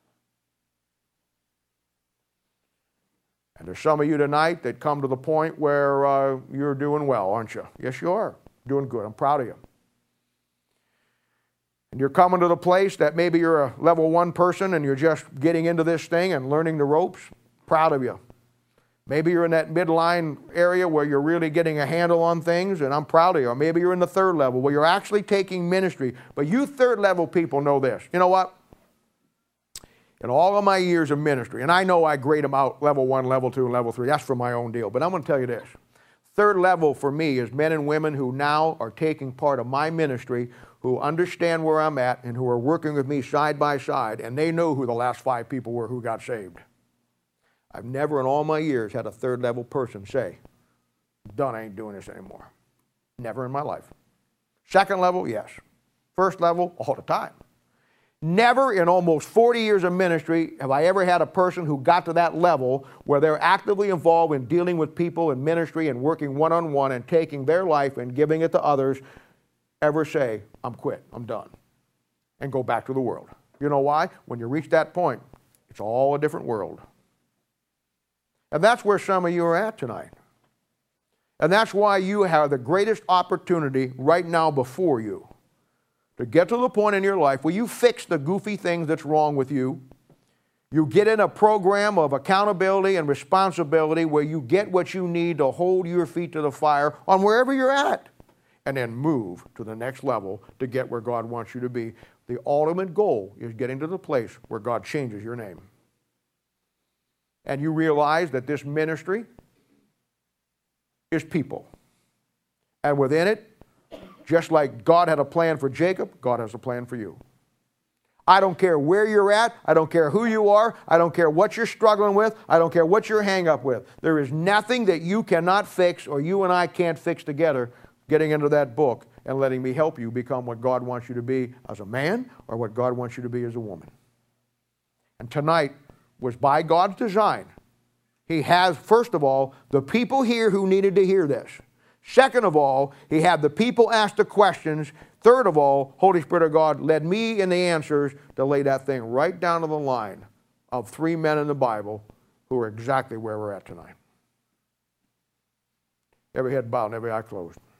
And there's some of you tonight that come to the point where uh, you're doing well, aren't you? Yes, you are. Doing good. I'm proud of you. And you're coming to the place that maybe you're a level one person and you're just getting into this thing and learning the ropes. Proud of you. Maybe you're in that midline area where you're really getting a handle on things, and I'm proud of you. Or maybe you're in the third level where you're actually taking ministry. But you third level people know this. You know what? In all of my years of ministry, and I know I grade them out level one, level two, and level three. That's for my own deal. But I'm going to tell you this. Third level for me is men and women who now are taking part of my ministry, who understand where I'm at and who are working with me side by side, and they know who the last five people were who got saved. I've never in all my years had a third level person say, done, I ain't doing this anymore. Never in my life. Second level, yes. First level, all the time. Never in almost forty years of ministry have I ever had a person who got to that level where they're actively involved in dealing with people in ministry and working one-on-one and taking their life and giving it to others ever say, I'm quit, I'm done, and go back to the world. You know why? When you reach that point, it's all a different world. And that's where some of you are at tonight. And that's why you have the greatest opportunity right now before you to get to the point in your life where you fix the goofy things that's wrong with you. You get in a program of accountability and responsibility where you get what you need to hold your feet to the fire on wherever you're at, and then move to the next level to get where God wants you to be. The ultimate goal is getting to the place where God changes your name. And you realize that this ministry is people. And within it, just like God had a plan for Jacob, God has a plan for you. I don't care where you're at. I don't care who you are. I don't care what you're struggling with. I don't care what you're hang up with. There is nothing that you cannot fix or you and I can't fix together getting into that book and letting me help you become what God wants you to be as a man or what God wants you to be as a woman. And tonight was by God's design. He has, first of all, the people here who needed to hear this. Second of all, He had the people ask the questions. Third of all, Holy Spirit of God led me in the answers to lay that thing right down to the line of three men in the Bible who are exactly where we're at tonight. Every head bowed and every eye closed.